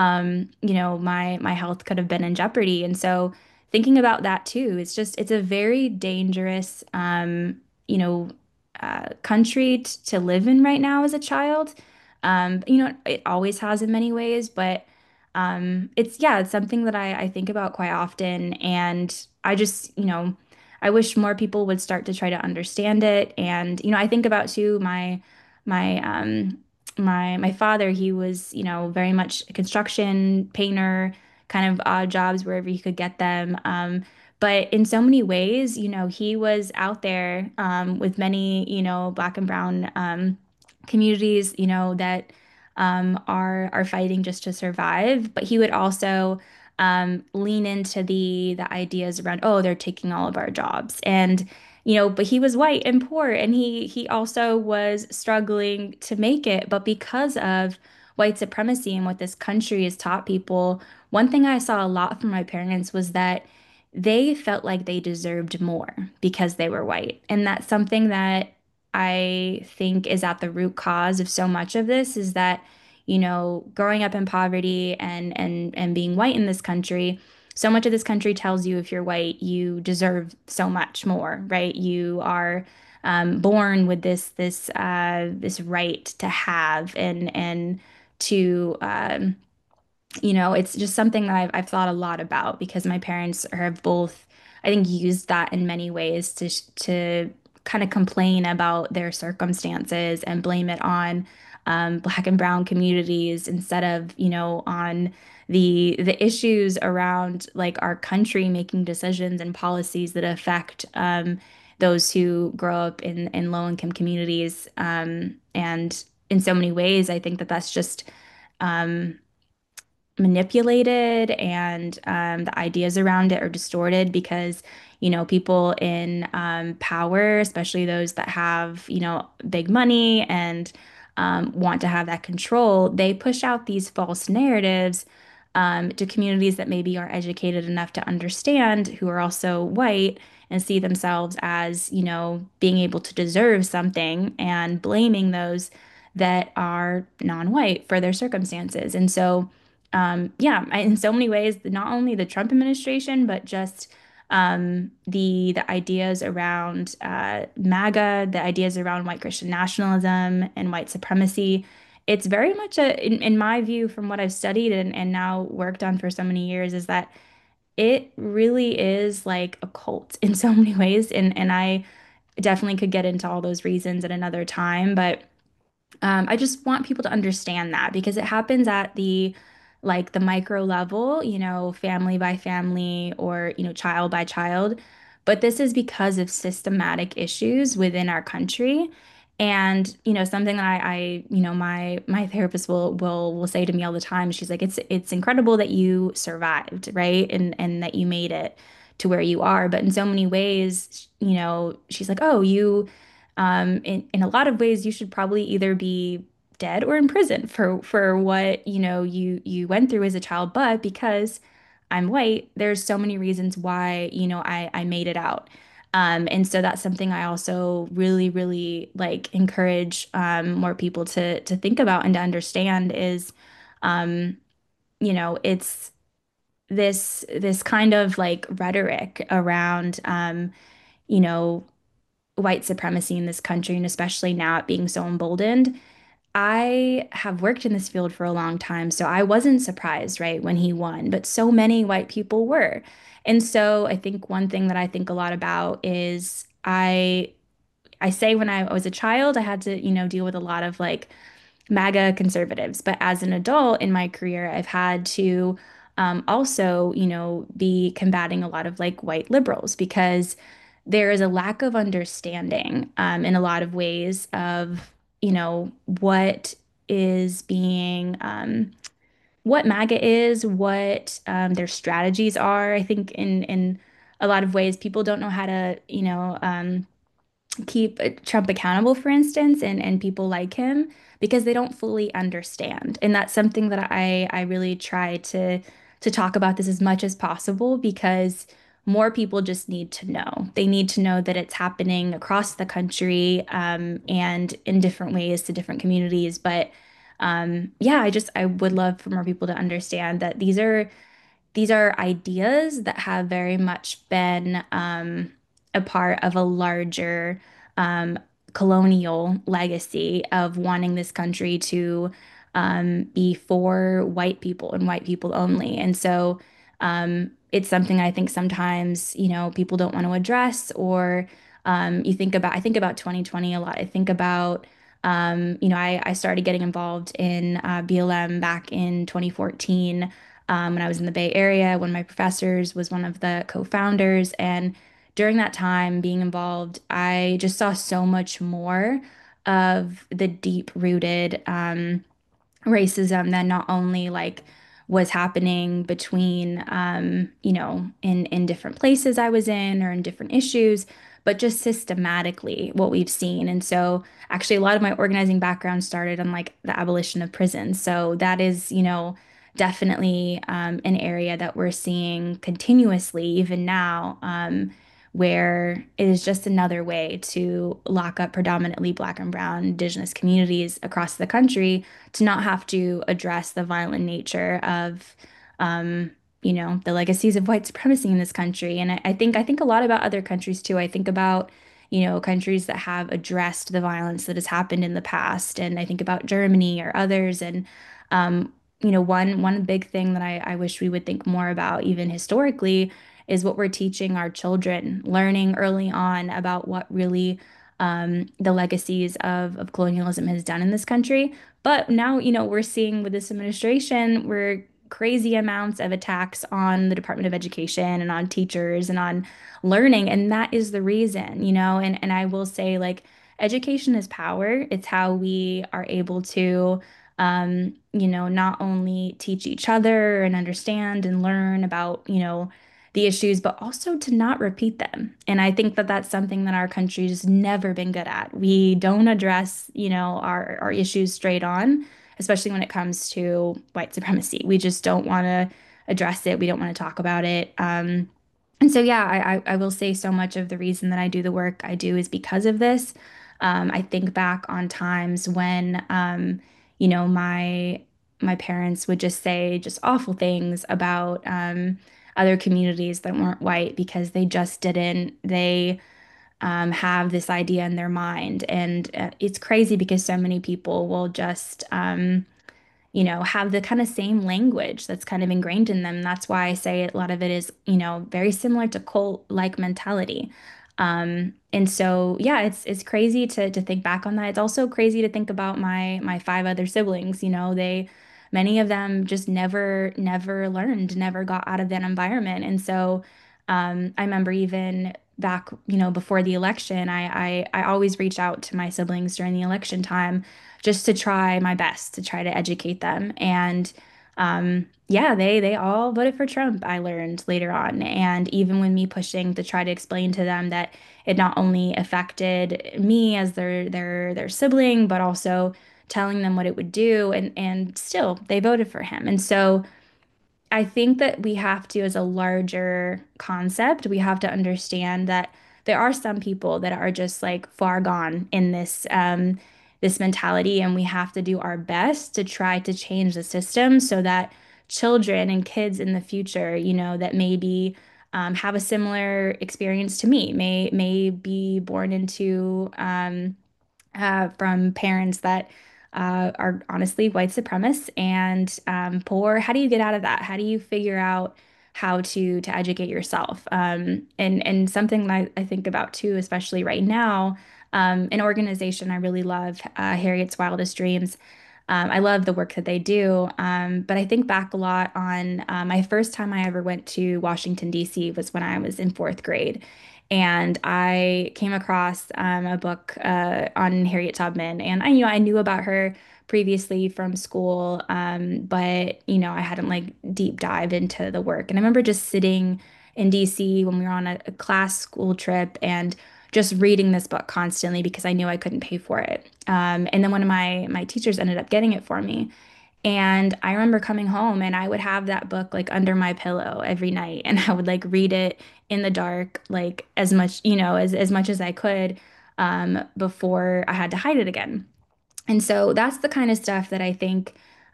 my health could have been in jeopardy. And so thinking about that too, it's a very dangerous you know, country to live in right now as a child. It always has in many ways, but it's something that I think about quite often. And I just, I wish more people would start to try to understand it. And, I think about too my my father, he was, very much a construction painter, kind of odd jobs wherever he could get them. But in so many ways, he was out there with many, Black and brown communities, that are fighting just to survive. But he would also lean into the ideas around, oh, they're taking all of our jobs, and but he was white and poor, and he also was struggling to make it. But because of white supremacy and what this country has taught people, one thing I saw a lot from my parents was that they felt like they deserved more because they were white. And that's something that I think is at the root cause of so much of this is that, growing up in poverty and being white in this country, so much of this country tells you if you're white, you deserve so much more, right? You are born with this right to have and to it's just something that I've thought a lot about because my parents have both, I think, used that in many ways to kind of complain about their circumstances and blame it on Black and brown communities instead of, on the issues around like our country making decisions and policies that affect those who grow up in low-income communities. And in so many ways, I think that that's just um, manipulated and the ideas around it are distorted because people in power, especially those that have big money and want to have that control, they push out these false narratives to communities that maybe are educated enough to understand, who are also white, and see themselves as being able to deserve something and blaming those that are non-white for their circumstances. And so in so many ways, not only the Trump administration, but just the ideas around MAGA, the ideas around white Christian nationalism and white supremacy. It's very much in my view, from what I've studied and now worked on for so many years, is that it really is like a cult in so many ways. And I definitely could get into all those reasons at another time, but I just want people to understand that because it happens at the micro level, family by family or, child by child. But this is because of systematic issues within our country. And, something that my therapist will say to me all the time, she's like, it's incredible that you survived, right? And that you made it to where you are. But in so many ways, she's like, oh, in a lot of ways, you should probably either be dead or in prison for what, you went through as a child. But because I'm white, there's so many reasons why, I made it out. And so that's something I also really, really like encourage more people to think about and to understand is, um, it's this kind of like rhetoric around, you know, white supremacy in this country, and especially now it being so emboldened. I have worked in this field for a long time, so I wasn't surprised, right, when he won, but so many white people were. And so I think one thing that I think a lot about is I say when I was a child, I had to, deal with a lot of like MAGA conservatives. But as an adult in my career, I've had to also, be combating a lot of like white liberals because there is a lack of understanding in a lot of ways of, what is being, what MAGA is, what their strategies are. I think in a lot of ways, people don't know how to, keep Trump accountable, for instance, and people like him because they don't fully understand. And that's something that I really try to talk about this as much as possible because more people just need to know. They need to know that it's happening across the country and in different ways to different communities. But yeah, I would love for more people to understand that these are ideas that have very much been a part of a larger um, colonial legacy of wanting this country to be for white people and white people only. And so it's something I think sometimes, people don't want to address or I think about 2020 a lot. I think about I started getting involved in BLM back in 2014 when I was in the Bay Area. One of my professors was one of the co-founders. And during that time being involved, I just saw so much more of the deep-rooted racism that not only like was happening between in different places I was in or in different issues, but just systematically what we've seen. And so actually a lot of my organizing background started on like the abolition of prisons. So that is, definitely an area that we're seeing continuously even now. Where it is just another way to lock up predominantly Black and Brown Indigenous communities across the country to not have to address the violent nature of, the legacies of white supremacy in this country. And I think a lot about other countries too. I think about, countries that have addressed the violence that has happened in the past. And I think about Germany or others. And, one big thing that I wish we would think more about, even historically, is what we're teaching our children, learning early on about what really the legacies of colonialism has done in this country. But now, we're seeing with this administration, we're crazy amounts of attacks on the Department of Education and on teachers and on learning. And that is the reason, and I will say, like, education is power. It's how we are able to, not only teach each other and understand and learn about, the issues, but also to not repeat them. And I think that that's something that our country's never been good at. We don't address, our issues straight on, especially when it comes to white supremacy. We just don't want to address it. We don't want to talk about it. And so, yeah, I will say so much of the reason that I do the work I do is because of this. I think back on times when, my parents would just say just awful things about other communities that weren't white because they just didn't. They have this idea in their mind, and it's crazy because so many people will just have the kind of same language that's kind of ingrained in them. That's why I say a lot of it is, very similar to cult-like mentality. And so yeah, it's crazy to think back on that. It's also crazy to think about my five other siblings. Many of them just never learned, never got out of that environment. And so I remember even back, before the election, I always reach out to my siblings during the election time just to try my best to try to educate them. And yeah, they all voted for Trump, I learned later on. And even when me pushing to try to explain to them that it not only affected me as their sibling, but also telling them what it would do, and still they voted for him. And so I think that we have to, as a larger concept, we have to understand that there are some people that are just like far gone in this mentality, and we have to do our best to try to change the system so that children and kids in the future, that maybe have a similar experience to me, may be born into from parents that are honestly white supremacists and poor. How do you get out of that? How do you figure out how to educate yourself? And something that I think about too, especially right now, an organization I really love, Harriet's Wildest Dreams. I love the work that they do, but I think back a lot on my first time I ever went to Washington, D.C. was when I was in fourth grade. And I came across a book on Harriet Tubman, and I knew about her previously from school, but I hadn't like deep dive into the work. And I remember just sitting in DC when we were on a class school trip and just reading this book constantly because I knew I couldn't pay for it. And then one of my teachers ended up getting it for me. And I remember coming home and I would have that book like under my pillow every night and I would like read it in the dark like as much, as much as I could before I had to hide it again. And so that's the kind of stuff that I think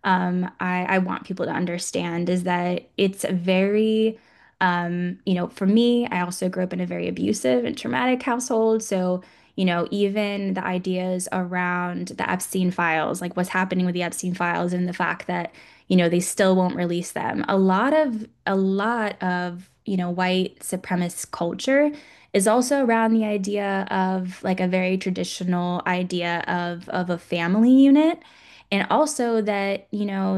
I want people to understand is that it's a very, for me, I also grew up in a very abusive and traumatic household. So, even the ideas around the Epstein files, like what's happening with the Epstein files and the fact that, they still won't release them. A lot of, white supremacist culture is also around the idea of like a very traditional idea of a family unit, and also that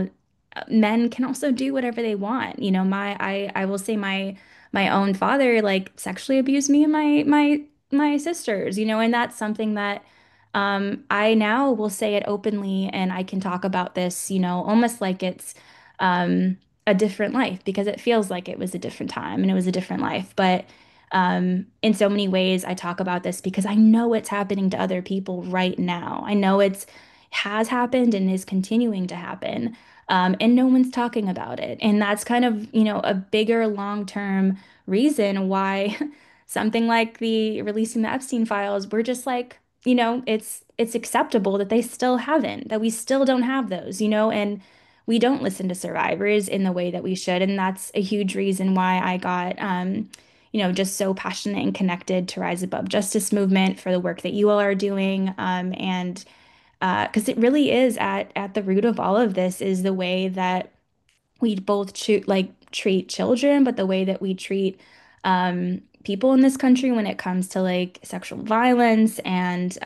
men can also do whatever they want. I will say my own father like sexually abused me and my sisters, and that's something that I now will say it openly, and I can talk about this, almost like it's um, a different life because it feels like it was a different time and it was a different life. But in so many ways, I talk about this because I know it's happening to other people right now. I know it's has happened and is continuing to happen. And no one's talking about it. And that's kind of, a bigger long-term reason why something like the releasing the Epstein files, we're just like, it's acceptable that they still haven't, that we still don't have those, and we don't listen to survivors in the way that we should. And that's a huge reason why I got just so passionate and connected to Rise Above Justice movement for the work that you all are doing. And because it really is at the root of all of this is the way that we both treat children, but the way that we treat people in this country when it comes to like sexual violence and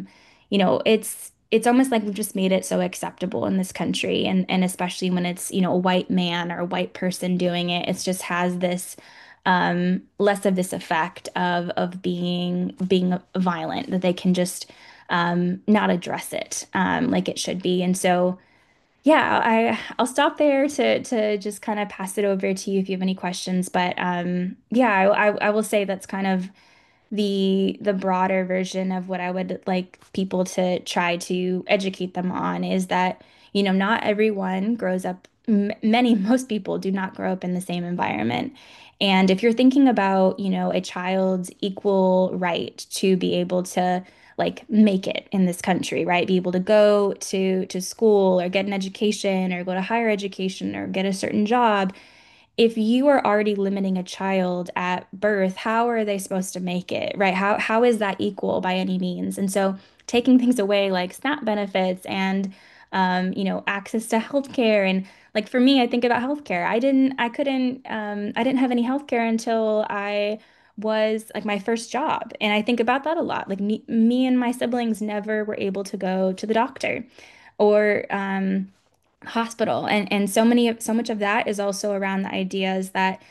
it's almost like we've just made it so acceptable in this country, and especially when it's a white man or a white person doing it, it just has this less of this effect of being violent, that they can just not address it like it should be. And so yeah, I'll stop there to just kind of pass it over to you if you have any questions. But yeah, I will say that's kind of the broader version of what I would like people to try to educate them on is that, not everyone grows up, most people do not grow up in the same environment. And if you're thinking about, a child's equal right to be able to like make it in this country, right? Be able to go to school or get an education or go to higher education or get a certain job, if you are already limiting a child at birth, how are they supposed to make it, right? How is that equal by any means? And so taking things away like SNAP benefits and access to healthcare and like for me, I think about healthcare. I didn't have any healthcare until I was like my first job. And I think about that a lot. Like me and my siblings never were able to go to the doctor or hospital, and so much of that is also around the ideas that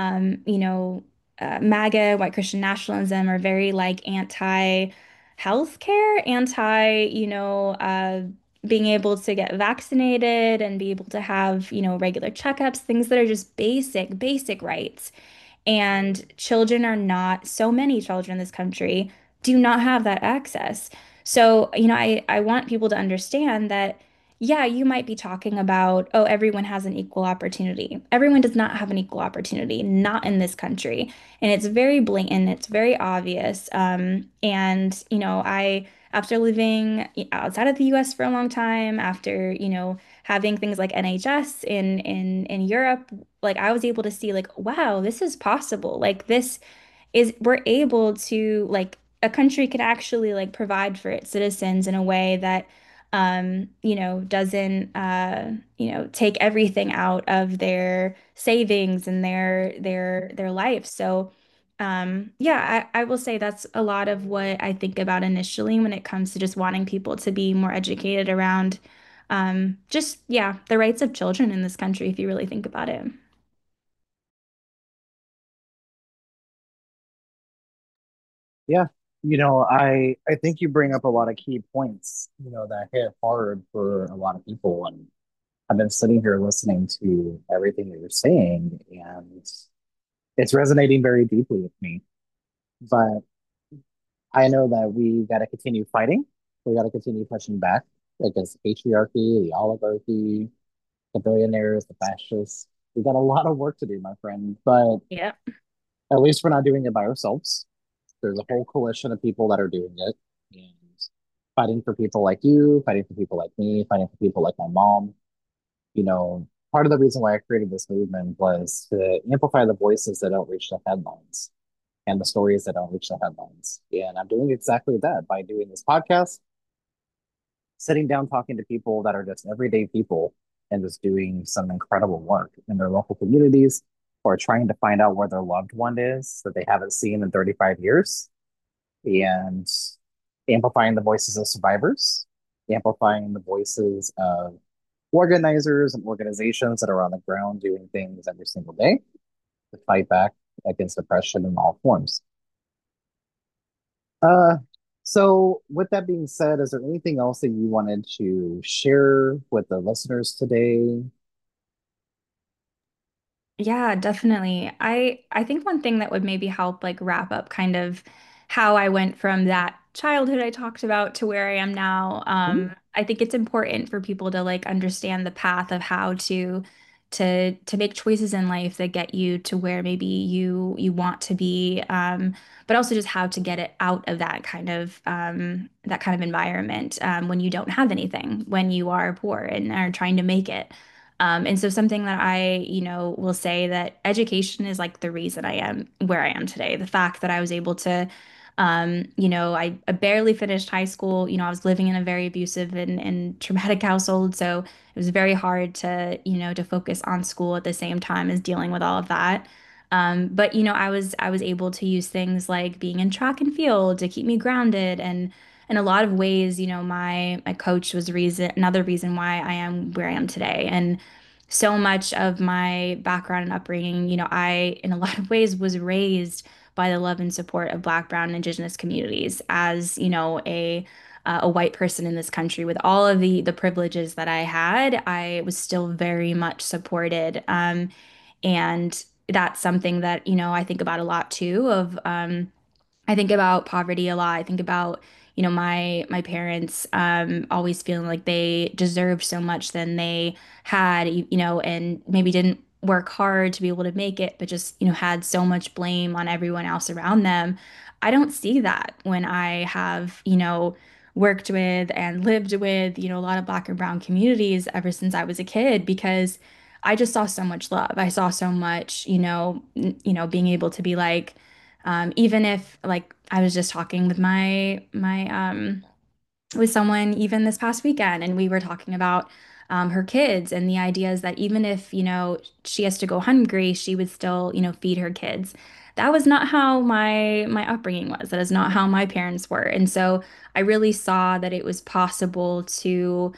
MAGA, white Christian nationalism, are very like anti healthcare, anti being able to get vaccinated and be able to have regular checkups, things that are just basic rights. And children are not, so many children in this country do not have that access. So, I want people to understand that yeah, you might be talking about, oh, everyone has an equal opportunity. Everyone does not have an equal opportunity, not in this country. And it's very blatant, it's very obvious. And, after living outside of the US for a long time, after, having things like NHS in Europe, like I was able to see like, wow, this is possible. Like this is we're able to like a country can actually like provide for its citizens in a way that doesn't take everything out of their savings and their life. So yeah, I will say that's a lot of what I think about initially when it comes to just wanting people to be more educated around just yeah, the rights of children in this country, if you really think about it. Yeah, I think you bring up a lot of key points, that hit hard for a lot of people. And I've been sitting here listening to everything that you're saying, and it's resonating very deeply with me. But I know that we got to continue fighting. We got to continue pushing back against the patriarchy, the oligarchy, the billionaires, the fascists. We got a lot of work to do, my friend. But Yeah. at least we're not doing it by ourselves. There's a whole coalition of people that are doing it and fighting for people like you, fighting for people like me, fighting for people like my mom. Part of the reason why I created this movement was to amplify the voices that don't reach the headlines and the stories that don't reach the headlines. And I'm doing exactly that by doing this podcast, sitting down talking to people that are just everyday people and just doing some incredible work in their local communities or trying to find out where their loved one is that they haven't seen in 35 years and amplifying the voices of survivors, amplifying the voices of organizers and organizations that are on the ground doing things every single day to fight back against oppression in all forms. Uh, so with that being said, is there anything else that you wanted to share with the listeners today? Yeah, definitely. I think one thing that would maybe help like wrap up kind of how I went from that childhood I talked about to where I am now. Mhm. I think it's important for people to like understand the path of how to make choices in life that get you to where maybe you want to be, but also just how to get it out of that kind of environment when you don't have anything, when you are poor and are trying to make it. And so something that I, will say that education is like the reason I am where I am today. The fact that I was able to, I barely finished high school. I was living in a very abusive and traumatic household. So it was very hard to, to focus on school at the same time as dealing with all of that. But I was able to use things like being in track and field to keep me grounded and in a lot of ways, my coach was another reason why I am where I am today. And so much of my background and upbringing, I, in a lot of ways, was raised by the love and support of Black, Brown, and Indigenous communities as, a white person in this country with all of the privileges that I had, I was still very much supported. And that's something that, I think about a lot too of I think about poverty a lot. I think about, my parents always feeling like they deserved so much than they had, and maybe didn't work hard to be able to make it, but just, had so much blame on everyone else around them. I don't see that when I have, worked with and lived with, a lot of Black and Brown communities ever since I was a kid because I just saw so much love. I saw so much, being able to be like, even if like I was just talking with my with someone even this past weekend, and we were talking about her kids and the ideas that even if, she has to go hungry, she would still, feed her kids. That was not how my upbringing was. That is not how my parents were. And so I really saw that it was possible to,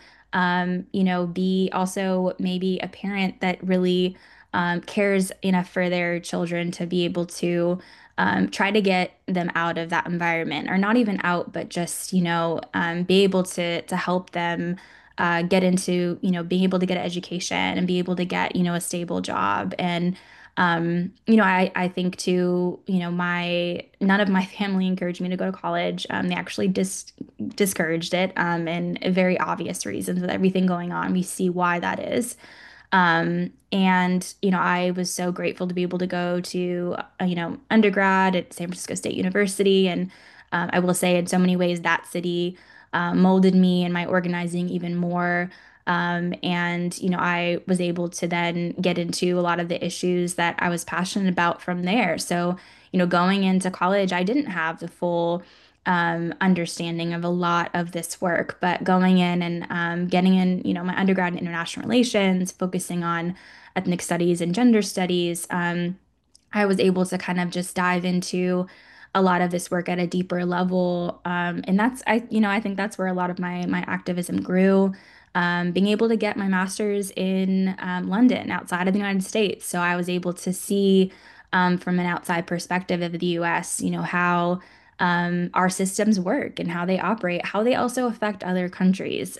be also maybe a parent that really cares enough for their children to be able to try to get them out of that environment, or not even out, but just, be able to help them get into, being able to get an education and be able to get, a stable job. And I think too, none of my family encouraged me to go to college. They actually discouraged it, and very obvious reasons with everything going on. We see why that is. I was so grateful to be able to go to, undergrad at San Francisco State University. And I will say, in so many ways, that city molded me and my organizing even more. I was able to then get into a lot of the issues that I was passionate about from there. So, going into college, I didn't have the full understanding of a lot of this work, but going in and getting in, my undergrad in international relations, focusing on ethnic studies and gender studies, I was able to kind of just dive into a lot of this work at a deeper level. And I think that's where a lot of my activism grew. Being able to get my master's in London, outside of the United States. So I was able to see from an outside perspective of the US, how our systems work and how they operate, how they also affect other countries.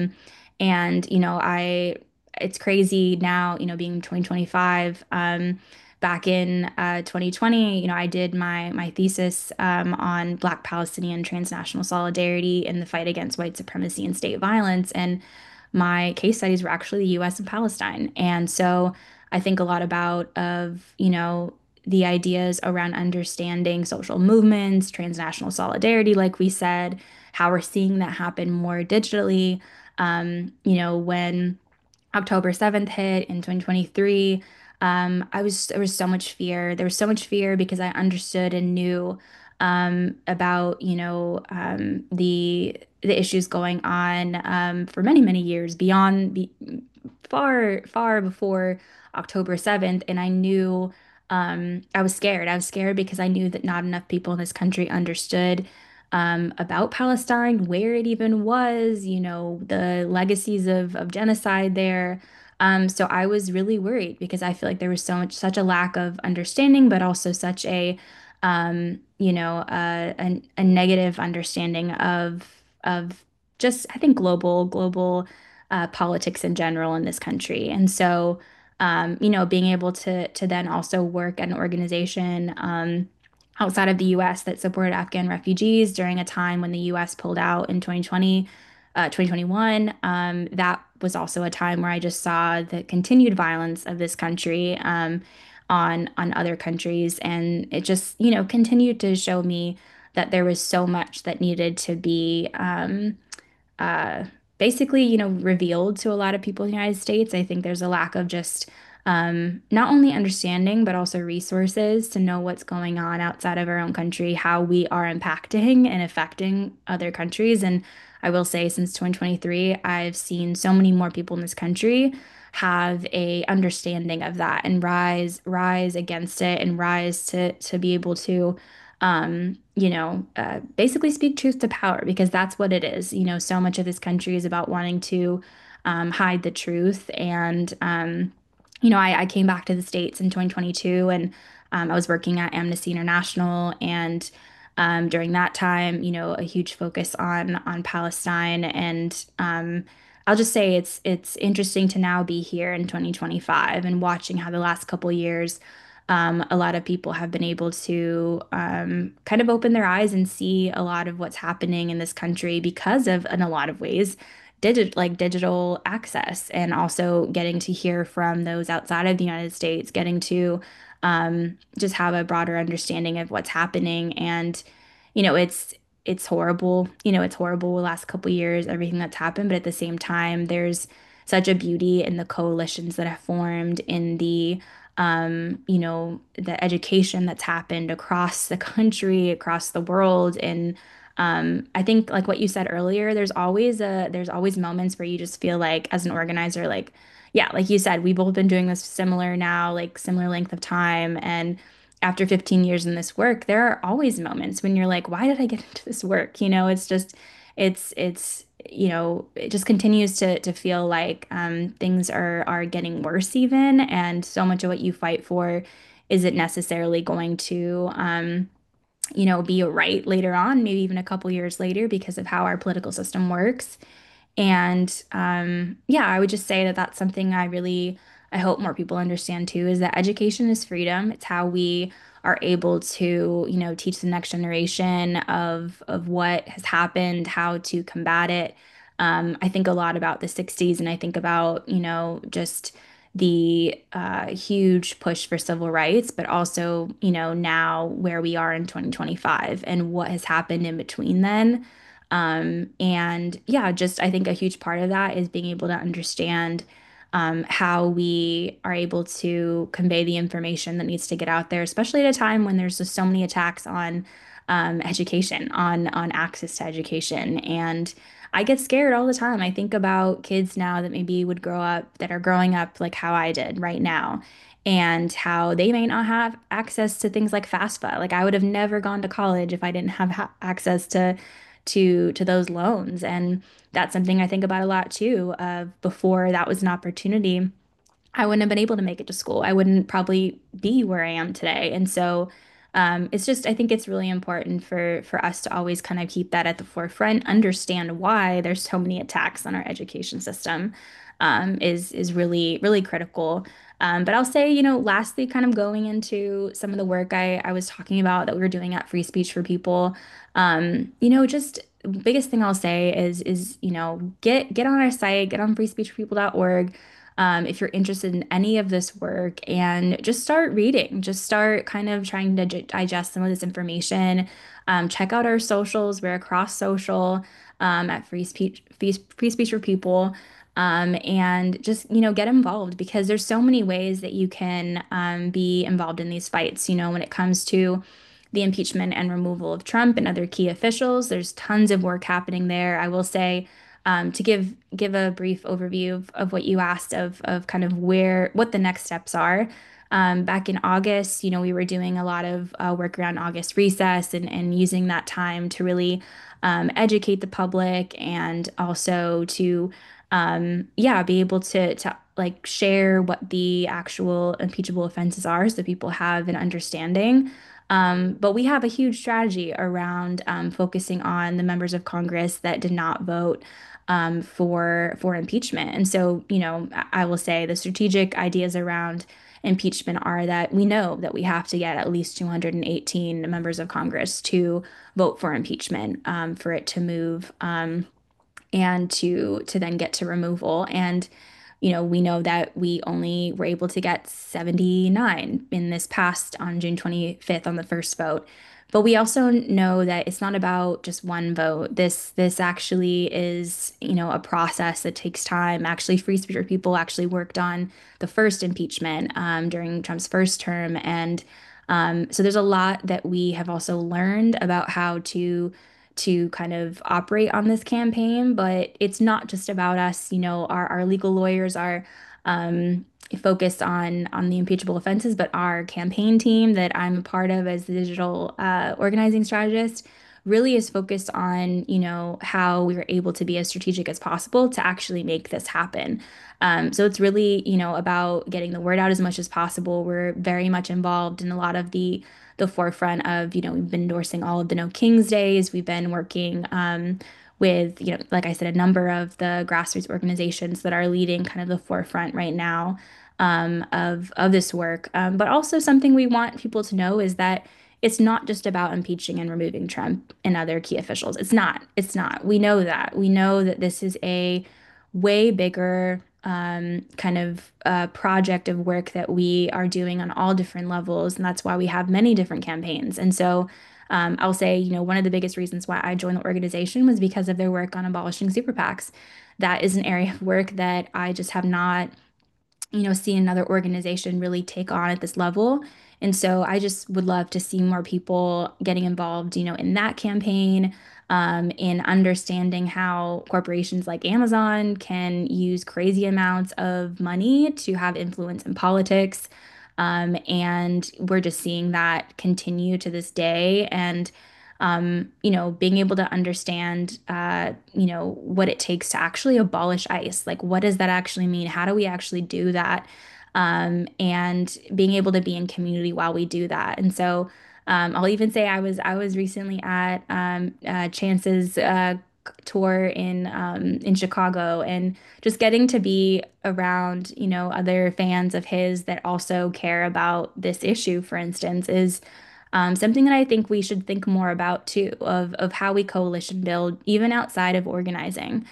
It's crazy now, being 2025. Back in 2020, I did my thesis on Black Palestinian transnational solidarity in the fight against white supremacy and state violence. And my case studies were actually the US and Palestine. And so I think a lot about the ideas around understanding social movements, transnational solidarity, like we said, how we're seeing that happen more digitally. When October 7th hit in 2023, there was so much fear. There was so much fear because I understood and knew about, the issues going on for many, many years far, far before October 7th. And I knew I was scared. I was scared because I knew that not enough people in this country understood about Palestine, where it even was, the legacies of genocide there. So I was really worried because I feel like there was such a lack of understanding, but also such a negative understanding of just, I think, global politics in general in this country. And so, being able to then also work at an organization outside of the US that supported Afghan refugees during a time when the US pulled out in 2021. That was also a time where I just saw the continued violence of this country on other countries. And it just, continued to show me that there was so much that needed to be uh, basically, revealed to a lot of people in the United States. I think there's a lack of just not only understanding, but also resources to know what's going on outside of our own country, how we are impacting and affecting other countries. And I will say, since 2023, I've seen so many more people in this country have a understanding of that and rise against it and rise to be able to basically speak truth to power because that's what it is. So much of this country is about wanting to hide the truth. And I came back to the States in 2022 and I was working at Amnesty International. And during that time, a huge focus on Palestine. And I'll just say it's interesting to now be here in 2025 and watching how the last couple years a lot of people have been able to kind of open their eyes and see a lot of what's happening in this country because of, in a lot of ways, digital access, and also getting to hear from those outside of the United States, getting to just have a broader understanding of what's happening. And it's horrible. It's horrible the last couple years, everything that's happened. But at the same time, there's such a beauty in the coalitions that have formed in the education that's happened across the country, across the world. And I think, like what you said earlier, there's always moments where you just feel like, as an organizer, like, yeah, like you said, we've both been doing this similar now, like similar length of time. And after 15 years in this work, there are always moments when you're like, why did I get into this work? It's just, it just continues to feel like things are getting worse even, and so much of what you fight for isn't necessarily going to be a right later on, maybe even a couple years later, because of how our political system works. And yeah, I would just say that that's something I really I hope more people understand too, is that education is freedom. It's how we are able to, teach the next generation of what has happened, how to combat it. I think a lot about the 60s, and I think about, just the huge push for civil rights, but also, now where we are in 2025 and what has happened in between then. And yeah, just I think a huge part of that is being able to understand how we are able to convey the information that needs to get out there, especially at a time when there's just so many attacks on education, on access to education. And I get scared all the time. I think about kids now that maybe would grow up, that are growing up like how I did right now, and how they may not have access to things like FAFSA. Like I would have never gone to college if I didn't have access to those loans. And that's something I think about a lot too. Before that was an opportunity, I wouldn't have been able to make it to school. I wouldn't probably be where I am today. And so it's just, I think it's really important for us to always kind of keep that at the forefront, understand why there's so many attacks on our education system, is really, really critical. But I'll say, lastly, kind of going into some of the work I was talking about that we were doing at Free Speech for People, just biggest thing I'll say is, get on our site, get on freespeechforpeople.org if you're interested in any of this work, and just start reading, just start kind of trying to digest some of this information. Check out our socials. We're across social at Free Speech for People. And just, get involved because there's so many ways that you can be involved in these fights. When it comes to the impeachment and removal of Trump and other key officials, there's tons of work happening there. I will say, to give a brief overview of what you asked of kind of what the next steps are. Back in August, we were doing a lot of work around August recess and using that time to really educate the public and also to yeah, be able to like share what the actual impeachable offenses are so people have an understanding. But we have a huge strategy around focusing on the members of Congress that did not vote for impeachment. And so, I will say the strategic ideas around impeachment are that we know that we have to get at least 218 members of Congress to vote for impeachment for it to move and to then get to removal. And we know that we only were able to get 79 in this past on June 25th on the first vote. But we also know that it's not about just one vote. This actually is, a process that takes time. Actually, Free Speech for People actually worked on the first impeachment during Trump's first term. And so there's a lot that we have also learned about how to kind of operate on this campaign, but it's not just about us. Our legal lawyers are focused on the impeachable offenses, but our campaign team that I'm a part of as the digital organizing strategist really is focused on, how we were able to be as strategic as possible to actually make this happen. So it's really, about getting the word out as much as possible. We're very much involved in a lot of the forefront of, we've been endorsing all of the No Kings days. We've been working with, like I said, a number of the grassroots organizations that are leading kind of the forefront right now of this work. But also something we want people to know is that it's not just about impeaching and removing Trump and other key officials. It's not. It's not. We know that. We know that this is a way bigger kind of project of work that we are doing on all different levels. And that's why we have many different campaigns. And so I'll say, one of the biggest reasons why I joined the organization was because of their work on abolishing super PACs. That is an area of work that I just have not see another organization really take on at this level. And so I just would love to see more people getting involved, in that campaign, in understanding how corporations like Amazon can use crazy amounts of money to have influence in politics. And we're just seeing that continue to this day. And being able to understand, what it takes to actually abolish ICE. Like, what does that actually mean? How do we actually do that? And being able to be in community while we do that. And so, I'll even say I was recently at Chance's tour in Chicago, and just getting to be around, other fans of his that also care about this issue, for instance, is something that I think we should think more about too, of how we coalition build, even outside of organizing,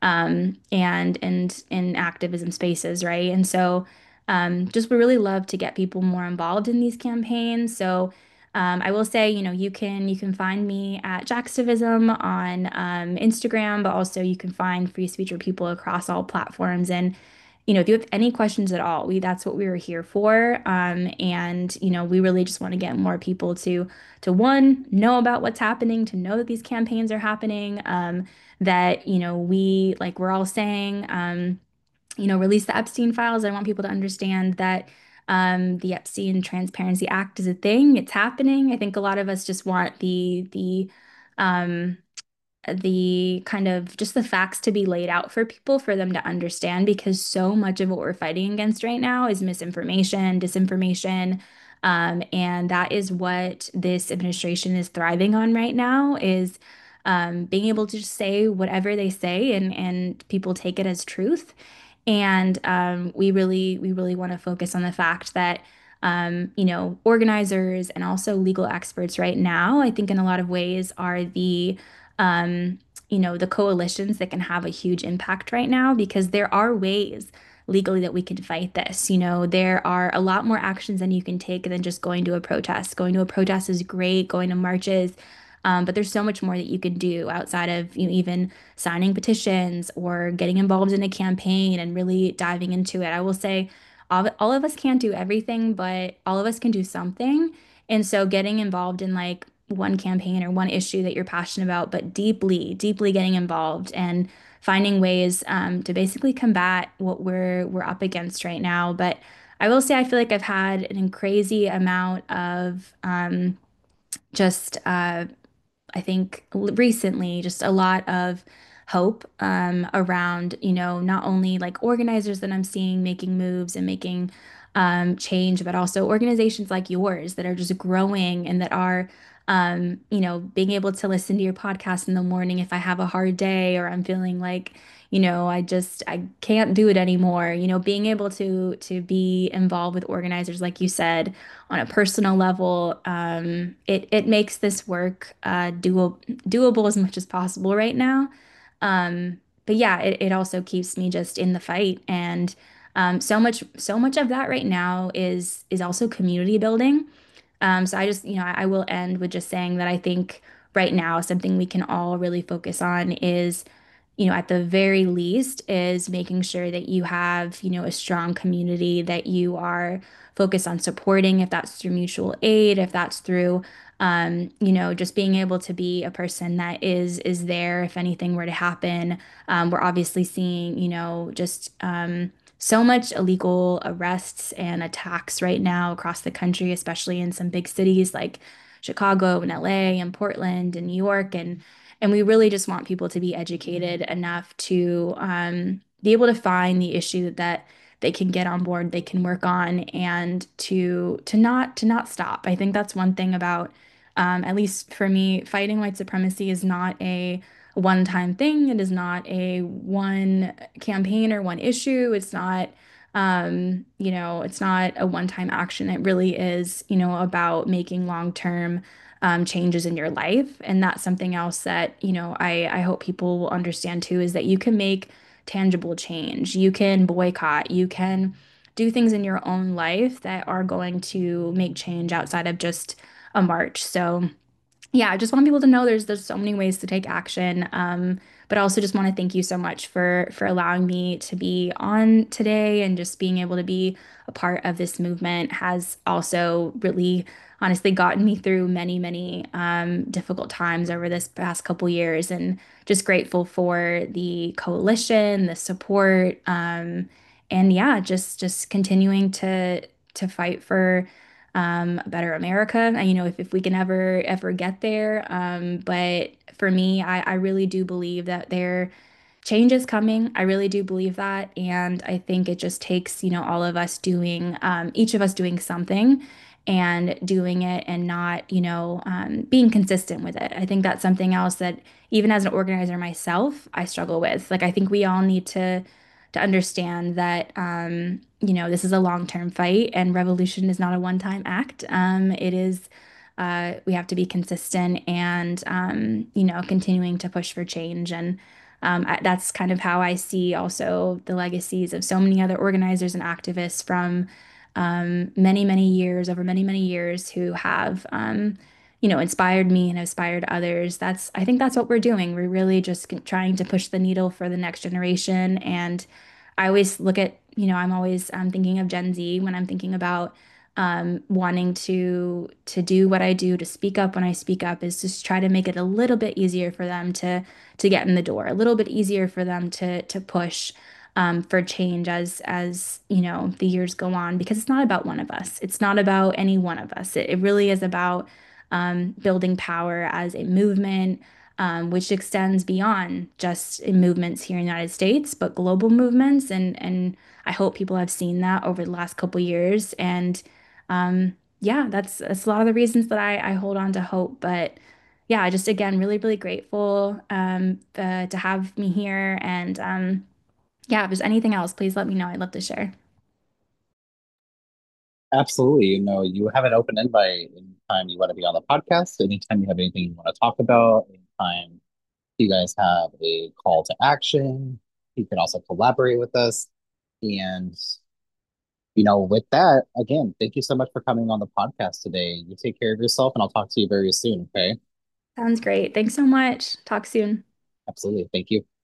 and in activism spaces, right? And so, just would really love to get people more involved in these campaigns. So, I will say, you can find me at Jacktivism on Instagram, but also you can find Free Speech for People across all platforms. And if you have any questions at all, that's what we were here for. And we really just want to get more people to one, know about what's happening, to know that these campaigns are happening, that we're all saying, release the Epstein files. I want people to understand that the Epstein Transparency Act is a thing. It's happening. I think a lot of us just want um, the kind of just the facts to be laid out for people for them to understand, because so much of what we're fighting against right now is misinformation, disinformation. And that is what this administration is thriving on right now, is being able to just say whatever they say, and people take it as truth. And we really want to focus on the fact that organizers and also legal experts right now, I think in a lot of ways are um, the coalitions that can have a huge impact right now, because there are ways legally that we can fight this. There are a lot more actions than you can take than just going to a protest. Going to a protest is great, going to marches, but there's so much more that you can do outside of even signing petitions or getting involved in a campaign and really diving into it. I will say all of us can't do everything, but all of us can do something. And so getting involved in like one campaign or one issue that you're passionate about, but deeply, deeply getting involved and finding ways to basically combat what we're up against right now. But I will say I feel like I've had an crazy amount of just I think recently, just a lot of hope around, not only like organizers that I'm seeing making moves and making change, but also organizations like yours that are just growing and that are, being able to listen to your podcast in the morning if I have a hard day or I'm feeling like, I can't do it anymore. Being able to be involved with organizers, like you said, on a personal level, it makes this work doable as much as possible right now. But yeah, it also keeps me just in the fight, and so much of that right now is also community building. So I just, I will end with just saying that I think right now something we can all really focus on is, at the very least, is making sure that you have, a strong community that you are focused on supporting, if that's through mutual aid, if that's through, just being able to be a person that is there if anything were to happen. We're obviously seeing, just so much illegal arrests and attacks right now across the country, especially in some big cities like Chicago and LA and Portland and New York. And we really just want people to be educated enough to be able to find the issue that they can get on board, they can work on, and to not stop. I think that's one thing about, at least for me, fighting white supremacy is not a one-time thing. It is not a one campaign or one issue. It's not a one-time action. It really is, about making long-term changes in your life. And that's something else that, I hope people will understand too, is that you can make tangible change. You can boycott, you can do things in your own life that are going to make change outside of just a march. So yeah, I just want people to know there's so many ways to take action. But I also just want to thank you so much for allowing me to be on today, and just being able to be a part of this movement has also really honestly gotten me through many, many difficult times over this past couple years, and just grateful for the coalition, the support, and yeah, just continuing to fight for a better America. And, if we can ever get there. But for me, I really do believe that change is coming. I really do believe that. And I think it just takes, all of us doing, each of us doing something. and doing it and not, being consistent with it. I think that's something else that even as an organizer myself, I struggle with. Like I think we all need to understand that this is a long-term fight and revolution is not a one-time act. It is we have to be consistent and continuing to push for change. And that's kind of how I see also the legacies of so many other organizers and activists from many, many years, over many, many years, who have, inspired me and inspired others. I think that's what we're doing. We're really just trying to push the needle for the next generation. And I always look at, I'm always thinking of Gen Z when I'm thinking about wanting to do what I do, to speak up when I speak up, is just try to make it a little bit easier for them to get in the door, a little bit easier for them to push for change as the years go on, because it's not about one of us. It's not about any one of us. It really is about building power as a movement, which extends beyond just in movements here in the United States, but global movements. And I hope people have seen that over the last couple years. And yeah, that's a lot of the reasons that I hold on to hope. But yeah, just again, really, really grateful to have me here. And yeah, if there's anything else, please let me know. I'd love to share. Absolutely. You have an open invite anytime you want to be on the podcast, anytime you have anything you want to talk about, anytime you guys have a call to action, you can also collaborate with us. And, with that, again, thank you so much for coming on the podcast today. You take care of yourself, and I'll talk to you very soon. Okay. Sounds great. Thanks so much. Talk soon. Absolutely. Thank you.